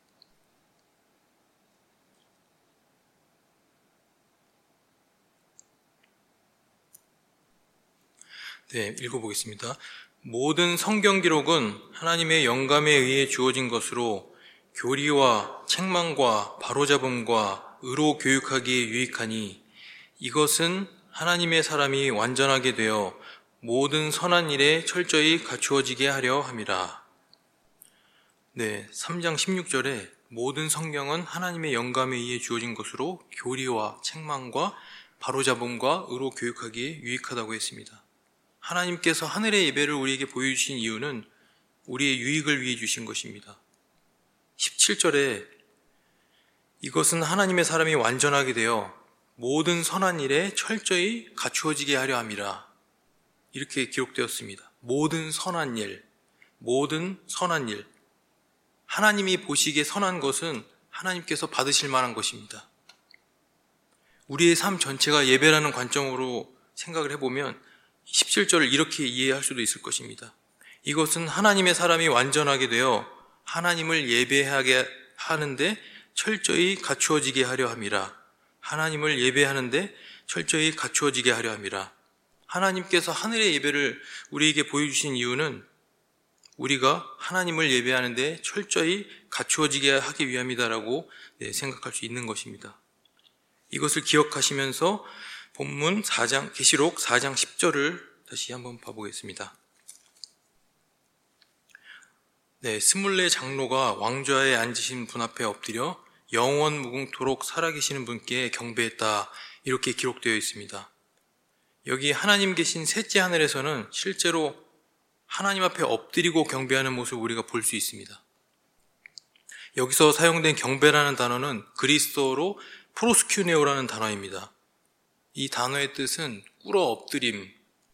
네, 읽어보겠습니다. 모든 성경 기록은 하나님의 영감에 의해 주어진 것으로 교리와 책망과 바로잡음과 의로 교육하기에 유익하니 이것은 하나님의 사람이 완전하게 되어 모든 선한 일에 철저히 갖추어지게 하려 함이라. 네, 3장 16절에 모든 성경은 하나님의 영감에 의해 주어진 것으로 교리와 책망과 바로잡음과 의로 교육하기에 유익하다고 했습니다. 하나님께서 하늘의 예배를 우리에게 보여주신 이유는 우리의 유익을 위해 주신 것입니다. 17절에 이것은 하나님의 사람이 완전하게 되어 모든 선한 일에 철저히 갖추어지게 하려 함이라. 이렇게 기록되었습니다. 모든 선한 일, 모든 선한 일. 하나님이 보시기에 선한 것은 하나님께서 받으실 만한 것입니다. 우리의 삶 전체가 예배라는 관점으로 생각을 해보면 17절을 이렇게 이해할 수도 있을 것입니다. 이것은 하나님의 사람이 완전하게 되어 하나님을 예배하게 하는데 철저히 갖추어지게 하려 함이라. 하나님을 예배하는데 철저히 갖추어지게 하려 함이라. 하나님께서 하늘의 예배를 우리에게 보여주신 이유는 우리가 하나님을 예배하는데 철저히 갖추어지게 하기 위함이다라고 생각할 수 있는 것입니다. 이것을 기억하시면서 본문 4장, 계시록 4장 10절을 다시 한번 봐보겠습니다. 네, 스물네 장로가 왕좌에 앉으신 분 앞에 엎드려 영원 무궁토록 살아계시는 분께 경배했다. 이렇게 기록되어 있습니다. 여기 하나님 계신 셋째 하늘에서는 실제로 하나님 앞에 엎드리고 경배하는 모습을 우리가 볼 수 있습니다. 여기서 사용된 경배라는 단어는 그리스어로 프로스큐네오라는 단어입니다. 이 단어의 뜻은 꿇어 엎드림,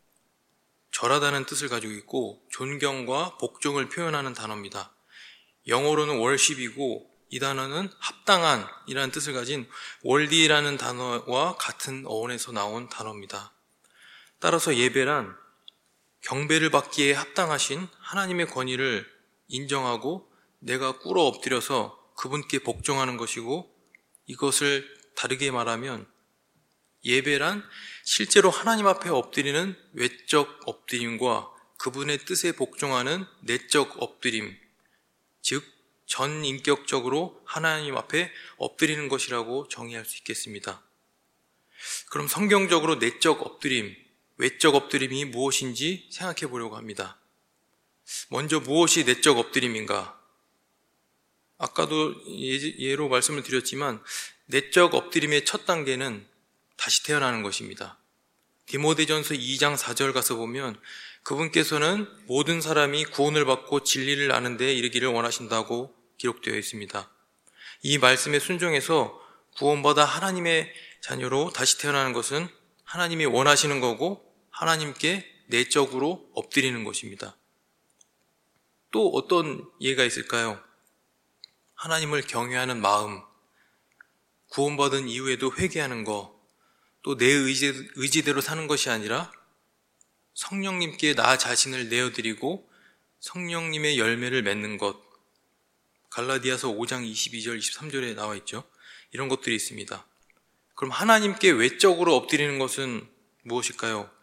절하다는 뜻을 가지고 있고 존경과 복종을 표현하는 단어입니다. 영어로는 월십이고 이 단어는 합당한 이라는 뜻을 가진 월디라는 단어와 같은 어원에서 나온 단어입니다. 따라서 예배란 경배를 받기에 합당하신 하나님의 권위를 인정하고 내가 꿇어 엎드려서 그분께 복종하는 것이고, 이것을 다르게 말하면 예배란 실제로 하나님 앞에 엎드리는 외적 엎드림과 그분의 뜻에 복종하는 내적 엎드림, 즉 전인격적으로 하나님 앞에 엎드리는 것이라고 정의할 수 있겠습니다. 그럼 성경적으로 내적 엎드림, 외적 엎드림이 무엇인지 생각해 보려고 합니다. 먼저 무엇이 내적 엎드림인가? 아까도 예로 말씀을 드렸지만 내적 엎드림의 첫 단계는 다시 태어나는 것입니다. 디모데전서 2장 4절 가서 보면 그분께서는 모든 사람이 구원을 받고 진리를 아는 데 이르기를 원하신다고 기록되어 있습니다. 이 말씀에 순종해서 구원받아 하나님의 자녀로 다시 태어나는 것은 하나님이 원하시는 거고 하나님께 내적으로 엎드리는 것입니다. 또 어떤 예가 있을까요? 하나님을 경외하는 마음, 구원받은 이후에도 회개하는 것, 또 내 의지대로 사는 것이 아니라 성령님께 나 자신을 내어드리고 성령님의 열매를 맺는 것, 갈라디아서 5장 22절 23절에 나와 있죠. 이런 것들이 있습니다. 그럼 하나님께 외적으로 엎드리는 것은 무엇일까요?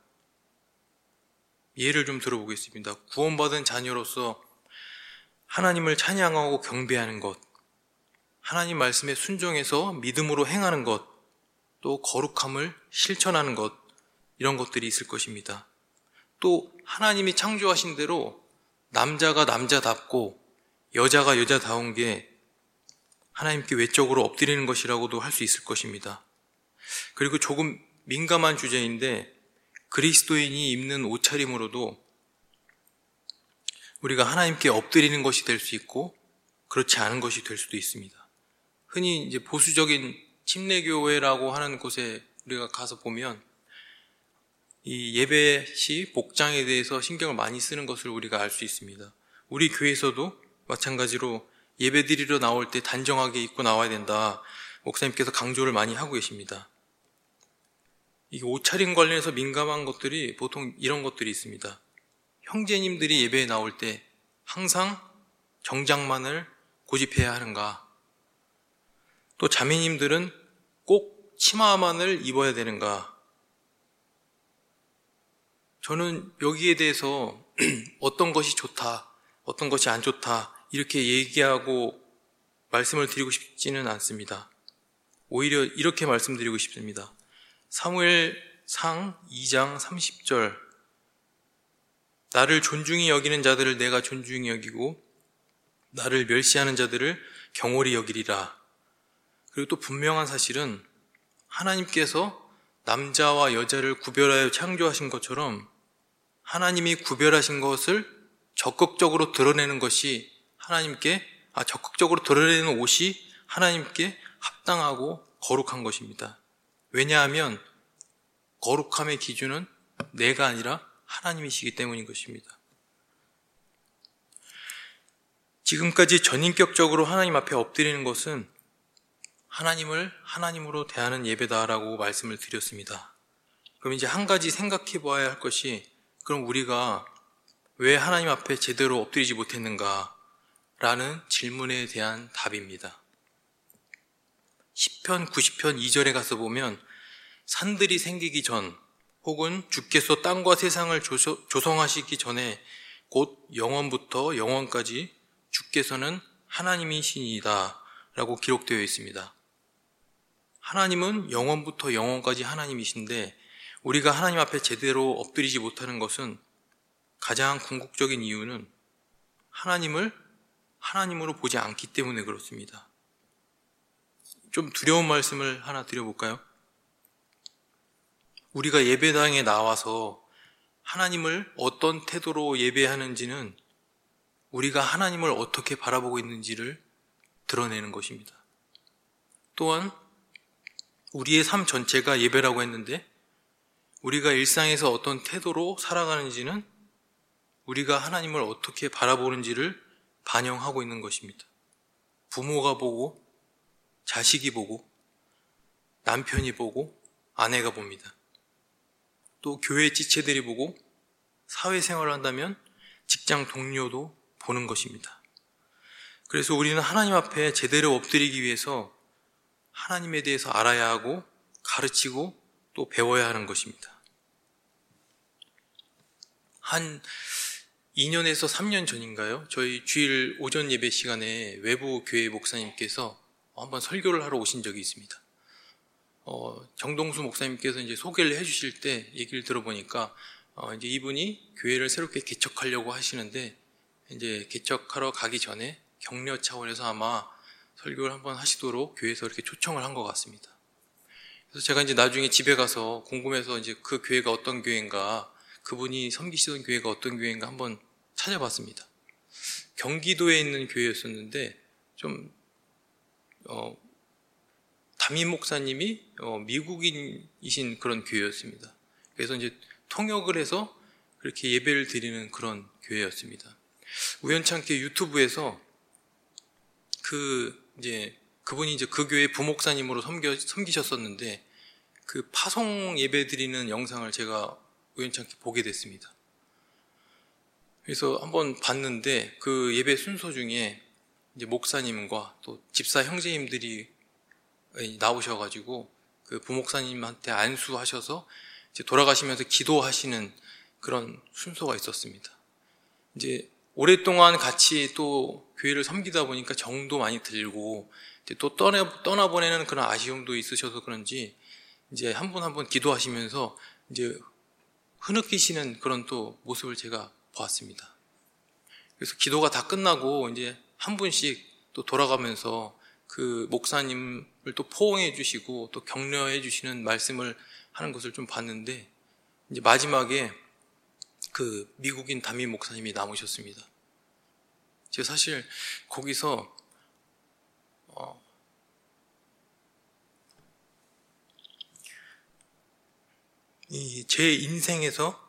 예를 좀 들어보겠습니다. 구원받은 자녀로서 하나님을 찬양하고 경배하는 것, 하나님 말씀에 순종해서 믿음으로 행하는 것, 또 거룩함을 실천하는 것, 이런 것들이 있을 것입니다. 또 하나님이 창조하신 대로 남자가 남자답고 여자가 여자다운 게 하나님께 외적으로 엎드리는 것이라고도 할 수 있을 것입니다. 그리고 조금 민감한 주제인데 그리스도인이 입는 옷차림으로도 우리가 하나님께 엎드리는 것이 될 수 있고 그렇지 않은 것이 될 수도 있습니다. 흔히 이제 보수적인 침례교회라고 하는 곳에 우리가 가서 보면 이 예배 시 복장에 대해서 신경을 많이 쓰는 것을 우리가 알 수 있습니다. 우리 교회에서도 마찬가지로 예배 드리러 나올 때 단정하게 입고 나와야 된다. 목사님께서 강조를 많이 하고 계십니다. 이게 옷차림 관련해서 민감한 것들이 보통 이런 것들이 있습니다. 형제님들이 예배에 나올 때 항상 정장만을 고집해야 하는가? 또 자매님들은 꼭 치마만을 입어야 되는가? 저는 여기에 대해서 어떤 것이 좋다, 어떤 것이 안 좋다 이렇게 얘기하고 말씀을 드리고 싶지는 않습니다. 오히려 이렇게 말씀드리고 싶습니다. 사무엘상 2장 30절 나를 존중히 여기는 자들을 내가 존중히 여기고 나를 멸시하는 자들을 경홀히 여기리라. 그리고 또 분명한 사실은 하나님께서 남자와 여자를 구별하여 창조하신 것처럼 하나님이 구별하신 것을 적극적으로 드러내는 것이 적극적으로 드러내는 옷이 하나님께 합당하고 거룩한 것입니다. 왜냐하면 거룩함의 기준은 내가 아니라 하나님이시기 때문인 것입니다. 지금까지 전인격적으로 하나님 앞에 엎드리는 것은 하나님을 하나님으로 대하는 예배다라고 말씀을 드렸습니다. 그럼 이제 한 가지 생각해 보아야 할 것이 그럼 우리가 왜 하나님 앞에 제대로 엎드리지 못했는가? 라는 질문에 대한 답입니다. 시편 90편 2절에 가서 보면 산들이 생기기 전 혹은 주께서 땅과 세상을 조성하시기 전에 곧 영원부터 영원까지 주께서는 하나님이시니이다 라고 기록되어 있습니다. 하나님은 영원부터 영원까지 하나님이신데 우리가 하나님 앞에 제대로 엎드리지 못하는 것은 가장 궁극적인 이유는 하나님을 하나님으로 보지 않기 때문에 그렇습니다. 좀 두려운 말씀을 하나 드려볼까요? 우리가 예배당에 나와서 하나님을 어떤 태도로 예배하는지는 우리가 하나님을 어떻게 바라보고 있는지를 드러내는 것입니다. 또한 우리의 삶 전체가 예배라고 했는데 우리가 일상에서 어떤 태도로 살아가는지는 우리가 하나님을 어떻게 바라보는지를 반영하고 있는 것입니다. 부모가 보고 자식이 보고 남편이 보고 아내가 봅니다. 또 교회 지체들이 보고 사회생활을 한다면 직장 동료도 보는 것입니다. 그래서 우리는 하나님 앞에 제대로 엎드리기 위해서 하나님에 대해서 알아야 하고 가르치고 또 배워야 하는 것입니다. 한 2년에서 3년 전인가요? 저희 주일 오전 예배 시간에 외부 교회 목사님께서 한번 설교를 하러 오신 적이 있습니다. 정동수 목사님께서 이제 소개를 해주실 때 얘기를 들어보니까 이제 이분이 교회를 새롭게 개척하려고 하시는데 이제 개척하러 가기 전에 격려 차원에서 아마 설교를 한번 하시도록 교회에서 이렇게 초청을 한 것 같습니다. 그래서 제가 이제 나중에 집에 가서 궁금해서 이제 그 교회가 어떤 교회인가, 그분이 섬기시던 교회가 어떤 교회인가 한번 찾아봤습니다. 경기도에 있는 교회였었는데 좀 담임 목사님이 미국인이신 그런 교회였습니다. 그래서 이제 통역을 해서 그렇게 예배를 드리는 그런 교회였습니다. 우연찮게 유튜브에서 그분이 이제 그 교회 부목사님으로 섬기셨었는데 그 파송 예배 드리는 영상을 제가 우연찮게 보게 됐습니다. 그래서 한번 봤는데 그 예배 순서 중에 이제 목사님과 또 집사 형제님들이 나오셔가지고 그 부목사님한테 안수하셔서 이제 돌아가시면서 기도하시는 그런 순서가 있었습니다. 이제 오랫동안 같이 또 교회를 섬기다 보니까 정도 많이 들고 이제 또 떠나보내는 그런 아쉬움도 있으셔서 그런지 이제 한 분 한 분 기도하시면서 이제 흐느끼시는 그런 또 모습을 제가 보았습니다. 그래서 기도가 다 끝나고 이제 한 분씩 또 돌아가면서 그 목사님을 또 포옹해 주시고 또 격려해 주시는 말씀을 하는 것을 좀 봤는데 이제 마지막에 그 미국인 담임 목사님이 남으셨습니다. 제가 사실 거기서 제 인생에서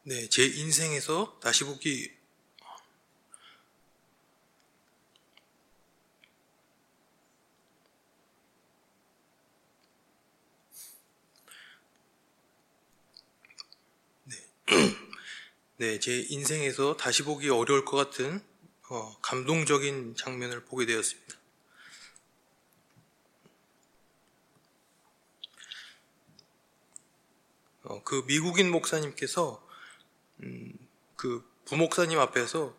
네, 제 인생에서 다시 보기 네, 제 인생에서 다시 보기 어려울 것 같은 감동적인 장면을 보게 되었습니다. 그 미국인 목사님께서 그 부목사님 앞에서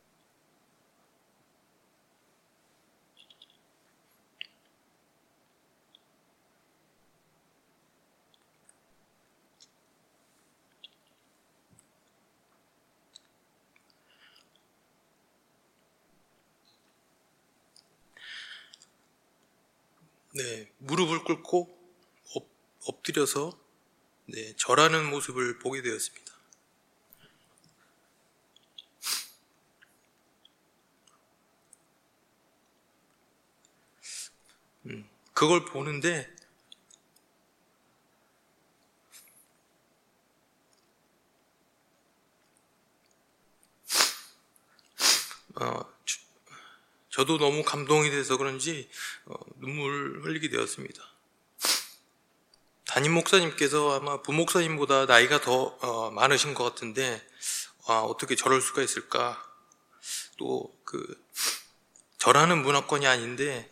네, 무릎을 꿇고 엎드려서 네, 절하는 모습을 보게 되었습니다. 그걸 보는데 저도 너무 감동이 돼서 그런지 눈물 흘리게 되었습니다. 담임 목사님께서 아마 부목사님보다 나이가 더 많으신 것 같은데 어떻게 저럴 수가 있을까? 또 절하는 문화권이 아닌데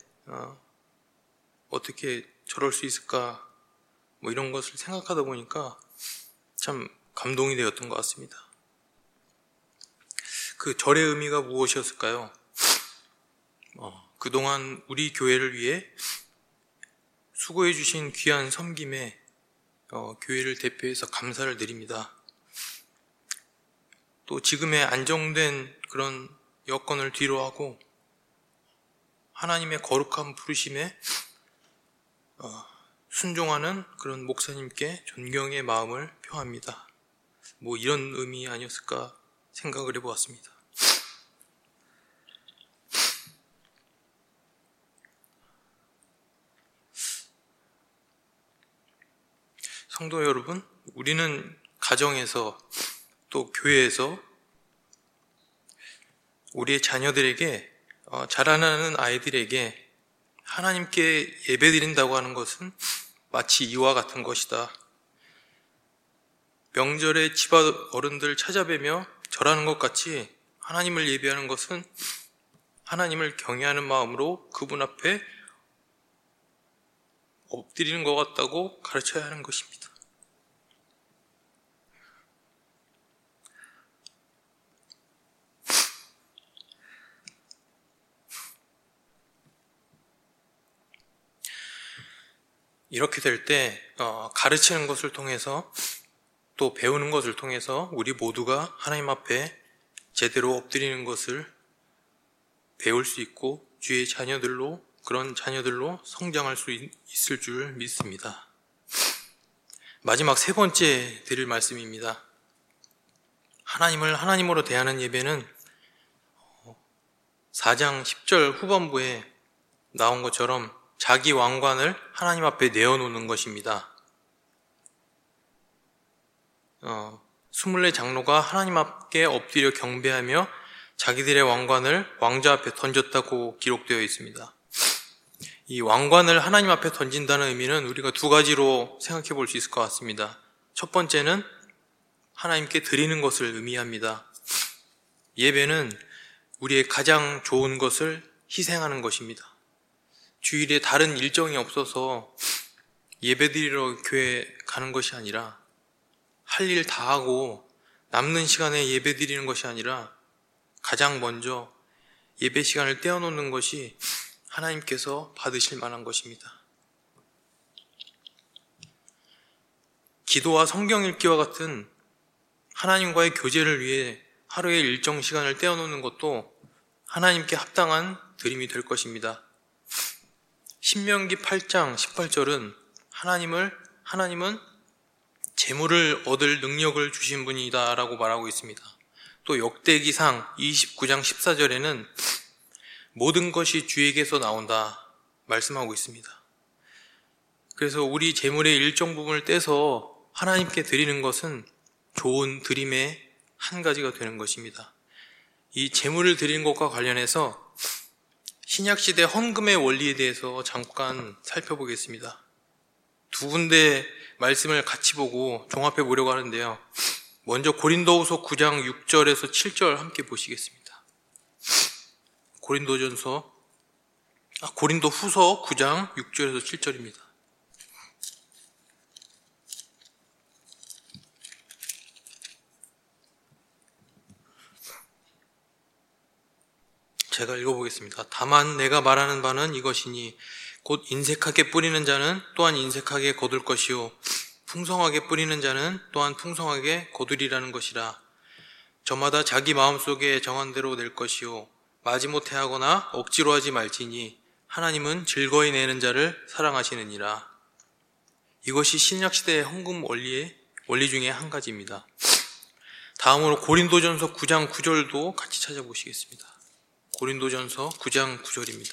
어떻게 저럴 수 있을까? 뭐 이런 것을 생각하다 보니까 참 감동이 되었던 것 같습니다. 그 절의 의미가 무엇이었을까요? 그동안 우리 교회를 위해 수고해 주신 귀한 섬김에 교회를 대표해서 감사를 드립니다. 또 지금의 안정된 그런 여건을 뒤로하고 하나님의 거룩한 부르심에 순종하는 그런 목사님께 존경의 마음을 표합니다. 뭐 이런 의미 아니었을까 생각을 해보았습니다. 성도 여러분, 우리는 가정에서 또 교회에서 우리의 자녀들에게 자라나는 아이들에게 하나님께 예배드린다고 하는 것은 마치 이와 같은 것이다. 명절에 집 어른들 찾아뵈며 절하는 것 같이 하나님을 예배하는 것은 하나님을 경외하는 마음으로 그분 앞에 엎드리는 것 같다고 가르쳐야 하는 것입니다. 이렇게 될 때 가르치는 것을 통해서 또 배우는 것을 통해서 우리 모두가 하나님 앞에 제대로 엎드리는 것을 배울 수 있고 주의 자녀들로 그런 자녀들로 성장할 수 있을 줄 믿습니다. 마지막 세 번째 드릴 말씀입니다. 하나님을 하나님으로 대하는 예배는 4장 10절 후반부에 나온 것처럼 자기 왕관을 하나님 앞에 내어놓는 것입니다. 24 장로가 하나님 앞에 엎드려 경배하며 자기들의 왕관을 왕자 앞에 던졌다고 기록되어 있습니다. 이 왕관을 하나님 앞에 던진다는 의미는 우리가 두 가지로 생각해 볼 수 있을 것 같습니다. 첫 번째는 하나님께 드리는 것을 의미합니다. 예배는 우리의 가장 좋은 것을 희생하는 것입니다. 주일에 다른 일정이 없어서 예배드리러 교회 가는 것이 아니라 할 일 다 하고 남는 시간에 예배드리는 것이 아니라 가장 먼저 예배 시간을 떼어놓는 것이 하나님께서 받으실 만한 것입니다. 기도와 성경 읽기와 같은 하나님과의 교제를 위해 하루의 일정 시간을 떼어놓는 것도 하나님께 합당한 드림이 될 것입니다. 신명기 8장 18절은 하나님은 재물을 얻을 능력을 주신 분이다 라고 말하고 있습니다. 또 역대기상 29장 14절에는 모든 것이 주에게서 나온다 말씀하고 있습니다. 그래서 우리 재물의 일정 부분을 떼서 하나님께 드리는 것은 좋은 드림의 한 가지가 되는 것입니다. 이 제물을 드리는 것과 관련해서 신약시대 헌금의 원리에 대해서 잠깐 살펴보겠습니다. 두 군데 말씀을 같이 보고 종합해 보려고 하는데요. 먼저 고린도후서 9장 6절에서 7절 함께 보시겠습니다. 고린도후서 9장 6절에서 7절입니다. 제가 읽어보겠습니다. 다만 내가 말하는 바는 이것이니 곧 인색하게 뿌리는 자는 또한 인색하게 거둘 것이요 풍성하게 뿌리는 자는 또한 풍성하게 거두리라는 것이라. 저마다 자기 마음속에 정한 대로 낼 것이요 마지못해 하거나 억지로 하지 말지니 하나님은 즐거이 내는 자를 사랑하시느니라. 이것이 신약시대의 헌금 원리 중에 한 가지입니다. 다음으로 고린도전서 9장 9절도 같이 찾아보시겠습니다. 고린도전서 9장 9절입니다.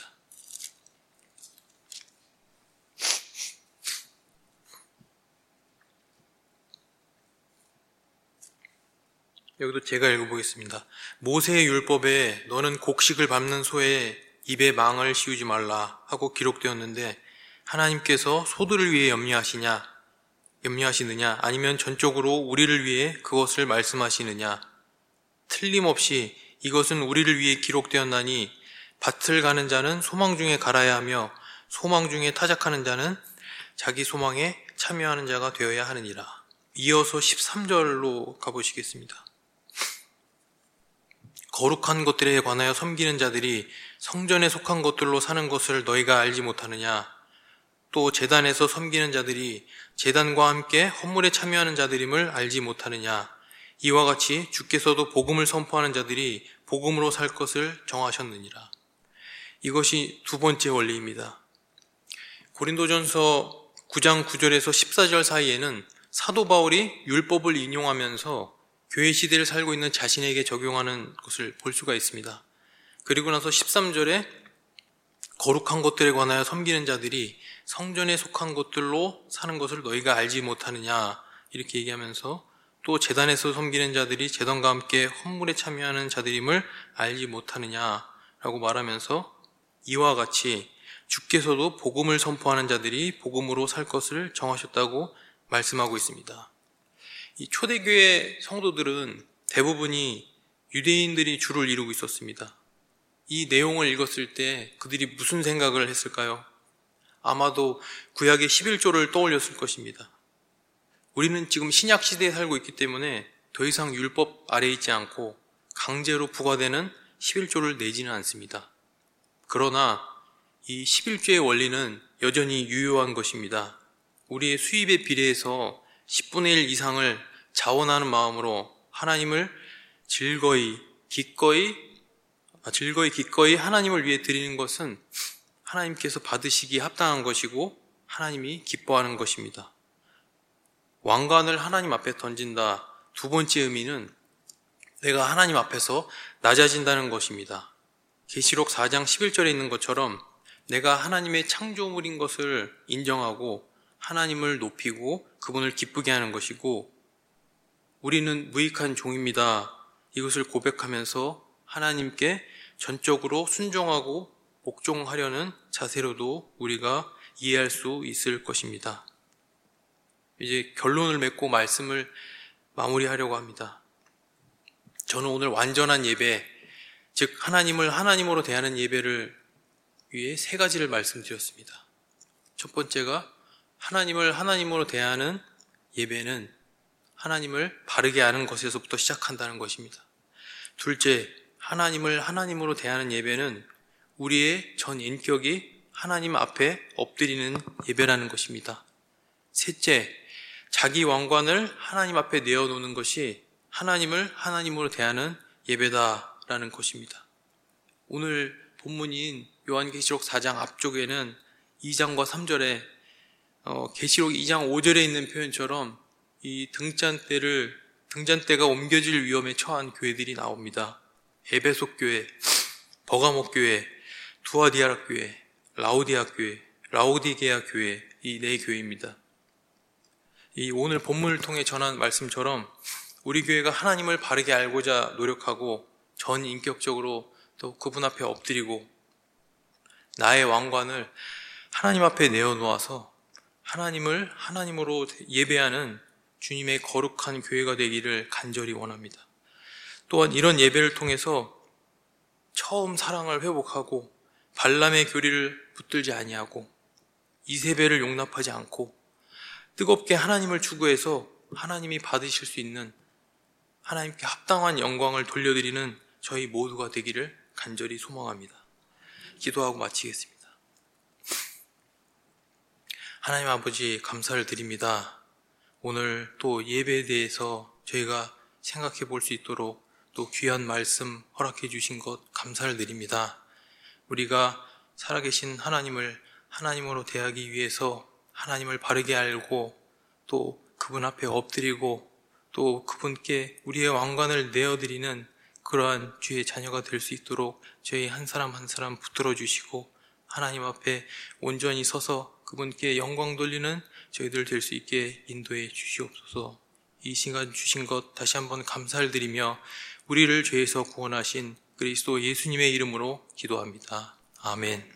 여기도 제가 읽어보겠습니다. 모세의 율법에 너는 곡식을 밟는 소의 입에 망을 씌우지 말라 하고 기록되었는데 하나님께서 소들을 위해 염려하시느냐 아니면 전적으로 우리를 위해 그것을 말씀하시느냐. 틀림없이 이것은 우리를 위해 기록되었나니 밭을 가는 자는 소망 중에 갈아야 하며 소망 중에 타작하는 자는 자기 소망에 참여하는 자가 되어야 하느니라. 이어서 13절로 가보시겠습니다. 거룩한 것들에 관하여 섬기는 자들이 성전에 속한 것들로 사는 것을 너희가 알지 못하느냐. 또 제단에서 섬기는 자들이 제단과 함께 헌물에 참여하는 자들임을 알지 못하느냐. 이와 같이 주께서도 복음을 선포하는 자들이 복음으로 살 것을 정하셨느니라. 이것이 두 번째 원리입니다. 고린도전서 9장 9절에서 14절 사이에는 사도 바울이 율법을 인용하면서 교회 시대를 살고 있는 자신에게 적용하는 것을 볼 수가 있습니다. 그리고 나서 13절에 거룩한 것들에 관하여 섬기는 자들이 성전에 속한 것들로 사는 것을 너희가 알지 못하느냐 이렇게 얘기하면서 또 제단에서 섬기는 자들이 제단과 함께 헌물에 참여하는 자들임을 알지 못하느냐라고 말하면서 이와 같이 주께서도 복음을 선포하는 자들이 복음으로 살 것을 정하셨다고 말씀하고 있습니다. 이 초대교회 성도들은 대부분이 유대인들이 주를 이루고 있었습니다. 이 내용을 읽었을 때 그들이 무슨 생각을 했을까요? 아마도 구약의 11조를 떠올렸을 것입니다. 우리는 지금 신약 시대에 살고 있기 때문에 더 이상 율법 아래에 있지 않고 강제로 부과되는 11조를 내지는 않습니다. 그러나 이 11조의 원리는 여전히 유효한 것입니다. 우리의 수입에 비례해서 10분의 1 이상을 자원하는 마음으로 하나님을 즐거이 기꺼이 하나님을 위해 드리는 것은 하나님께서 받으시기에 합당한 것이고 하나님이 기뻐하는 것입니다. 왕관을 하나님 앞에 던진다. 두 번째 의미는 내가 하나님 앞에서 낮아진다는 것입니다. 계시록 4장 11절에 있는 것처럼 내가 하나님의 창조물인 것을 인정하고 하나님을 높이고 그분을 기쁘게 하는 것이고 우리는 무익한 종입니다. 이것을 고백하면서 하나님께 전적으로 순종하고 복종하려는 자세로도 우리가 이해할 수 있을 것입니다. 이제 결론을 맺고 말씀을 마무리하려고 합니다. 저는 오늘 완전한 예배, 즉 하나님을 하나님으로 대하는 예배를 위해 세 가지를 말씀드렸습니다. 첫 번째가 하나님을 하나님으로 대하는 예배는 하나님을 바르게 아는 것에서부터 시작한다는 것입니다. 둘째, 하나님을 하나님으로 대하는 예배는 우리의 전 인격이 하나님 앞에 엎드리는 예배라는 것입니다. 셋째, 자기 왕관을 하나님 앞에 내어놓는 것이 하나님을 하나님으로 대하는 예배다라는 것입니다. 오늘 본문인 요한계시록 4장 앞쪽에는 2장과 3절에 계시록 2장 5절에 있는 표현처럼 이 등잔대가 옮겨질 위험에 처한 교회들이 나옵니다. 에베소 교회, 버가모 교회, 두아디아라 교회, 라오디아 교회, 라오디게아 교회, 이 네 교회입니다. 이 오늘 본문을 통해 전한 말씀처럼 우리 교회가 하나님을 바르게 알고자 노력하고 전인격적으로 또 그분 앞에 엎드리고 나의 왕관을 하나님 앞에 내어놓아서 하나님을 하나님으로 예배하는 주님의 거룩한 교회가 되기를 간절히 원합니다. 또한 이런 예배를 통해서 처음 사랑을 회복하고 발람의 교리를 붙들지 아니하고 이세벨을 용납하지 않고 뜨겁게 하나님을 추구해서 하나님이 받으실 수 있는 하나님께 합당한 영광을 돌려드리는 저희 모두가 되기를 간절히 소망합니다. 기도하고 마치겠습니다. 하나님 아버지, 감사를 드립니다. 오늘 또 예배에 대해서 저희가 생각해 볼 수 있도록 또 귀한 말씀 허락해 주신 것 감사를 드립니다. 우리가 살아계신 하나님을 하나님으로 대하기 위해서 하나님을 바르게 알고 또 그분 앞에 엎드리고 또 그분께 우리의 왕관을 내어드리는 그러한 주의 자녀가 될 수 있도록 저희 한 사람 한 사람 붙들어 주시고 하나님 앞에 온전히 서서 그분께 영광 돌리는 저희들 될 수 있게 인도해 주시옵소서. 이 시간 주신 것 다시 한번 감사를 드리며 우리를 죄에서 구원하신 그리스도 예수님의 이름으로 기도합니다. 아멘.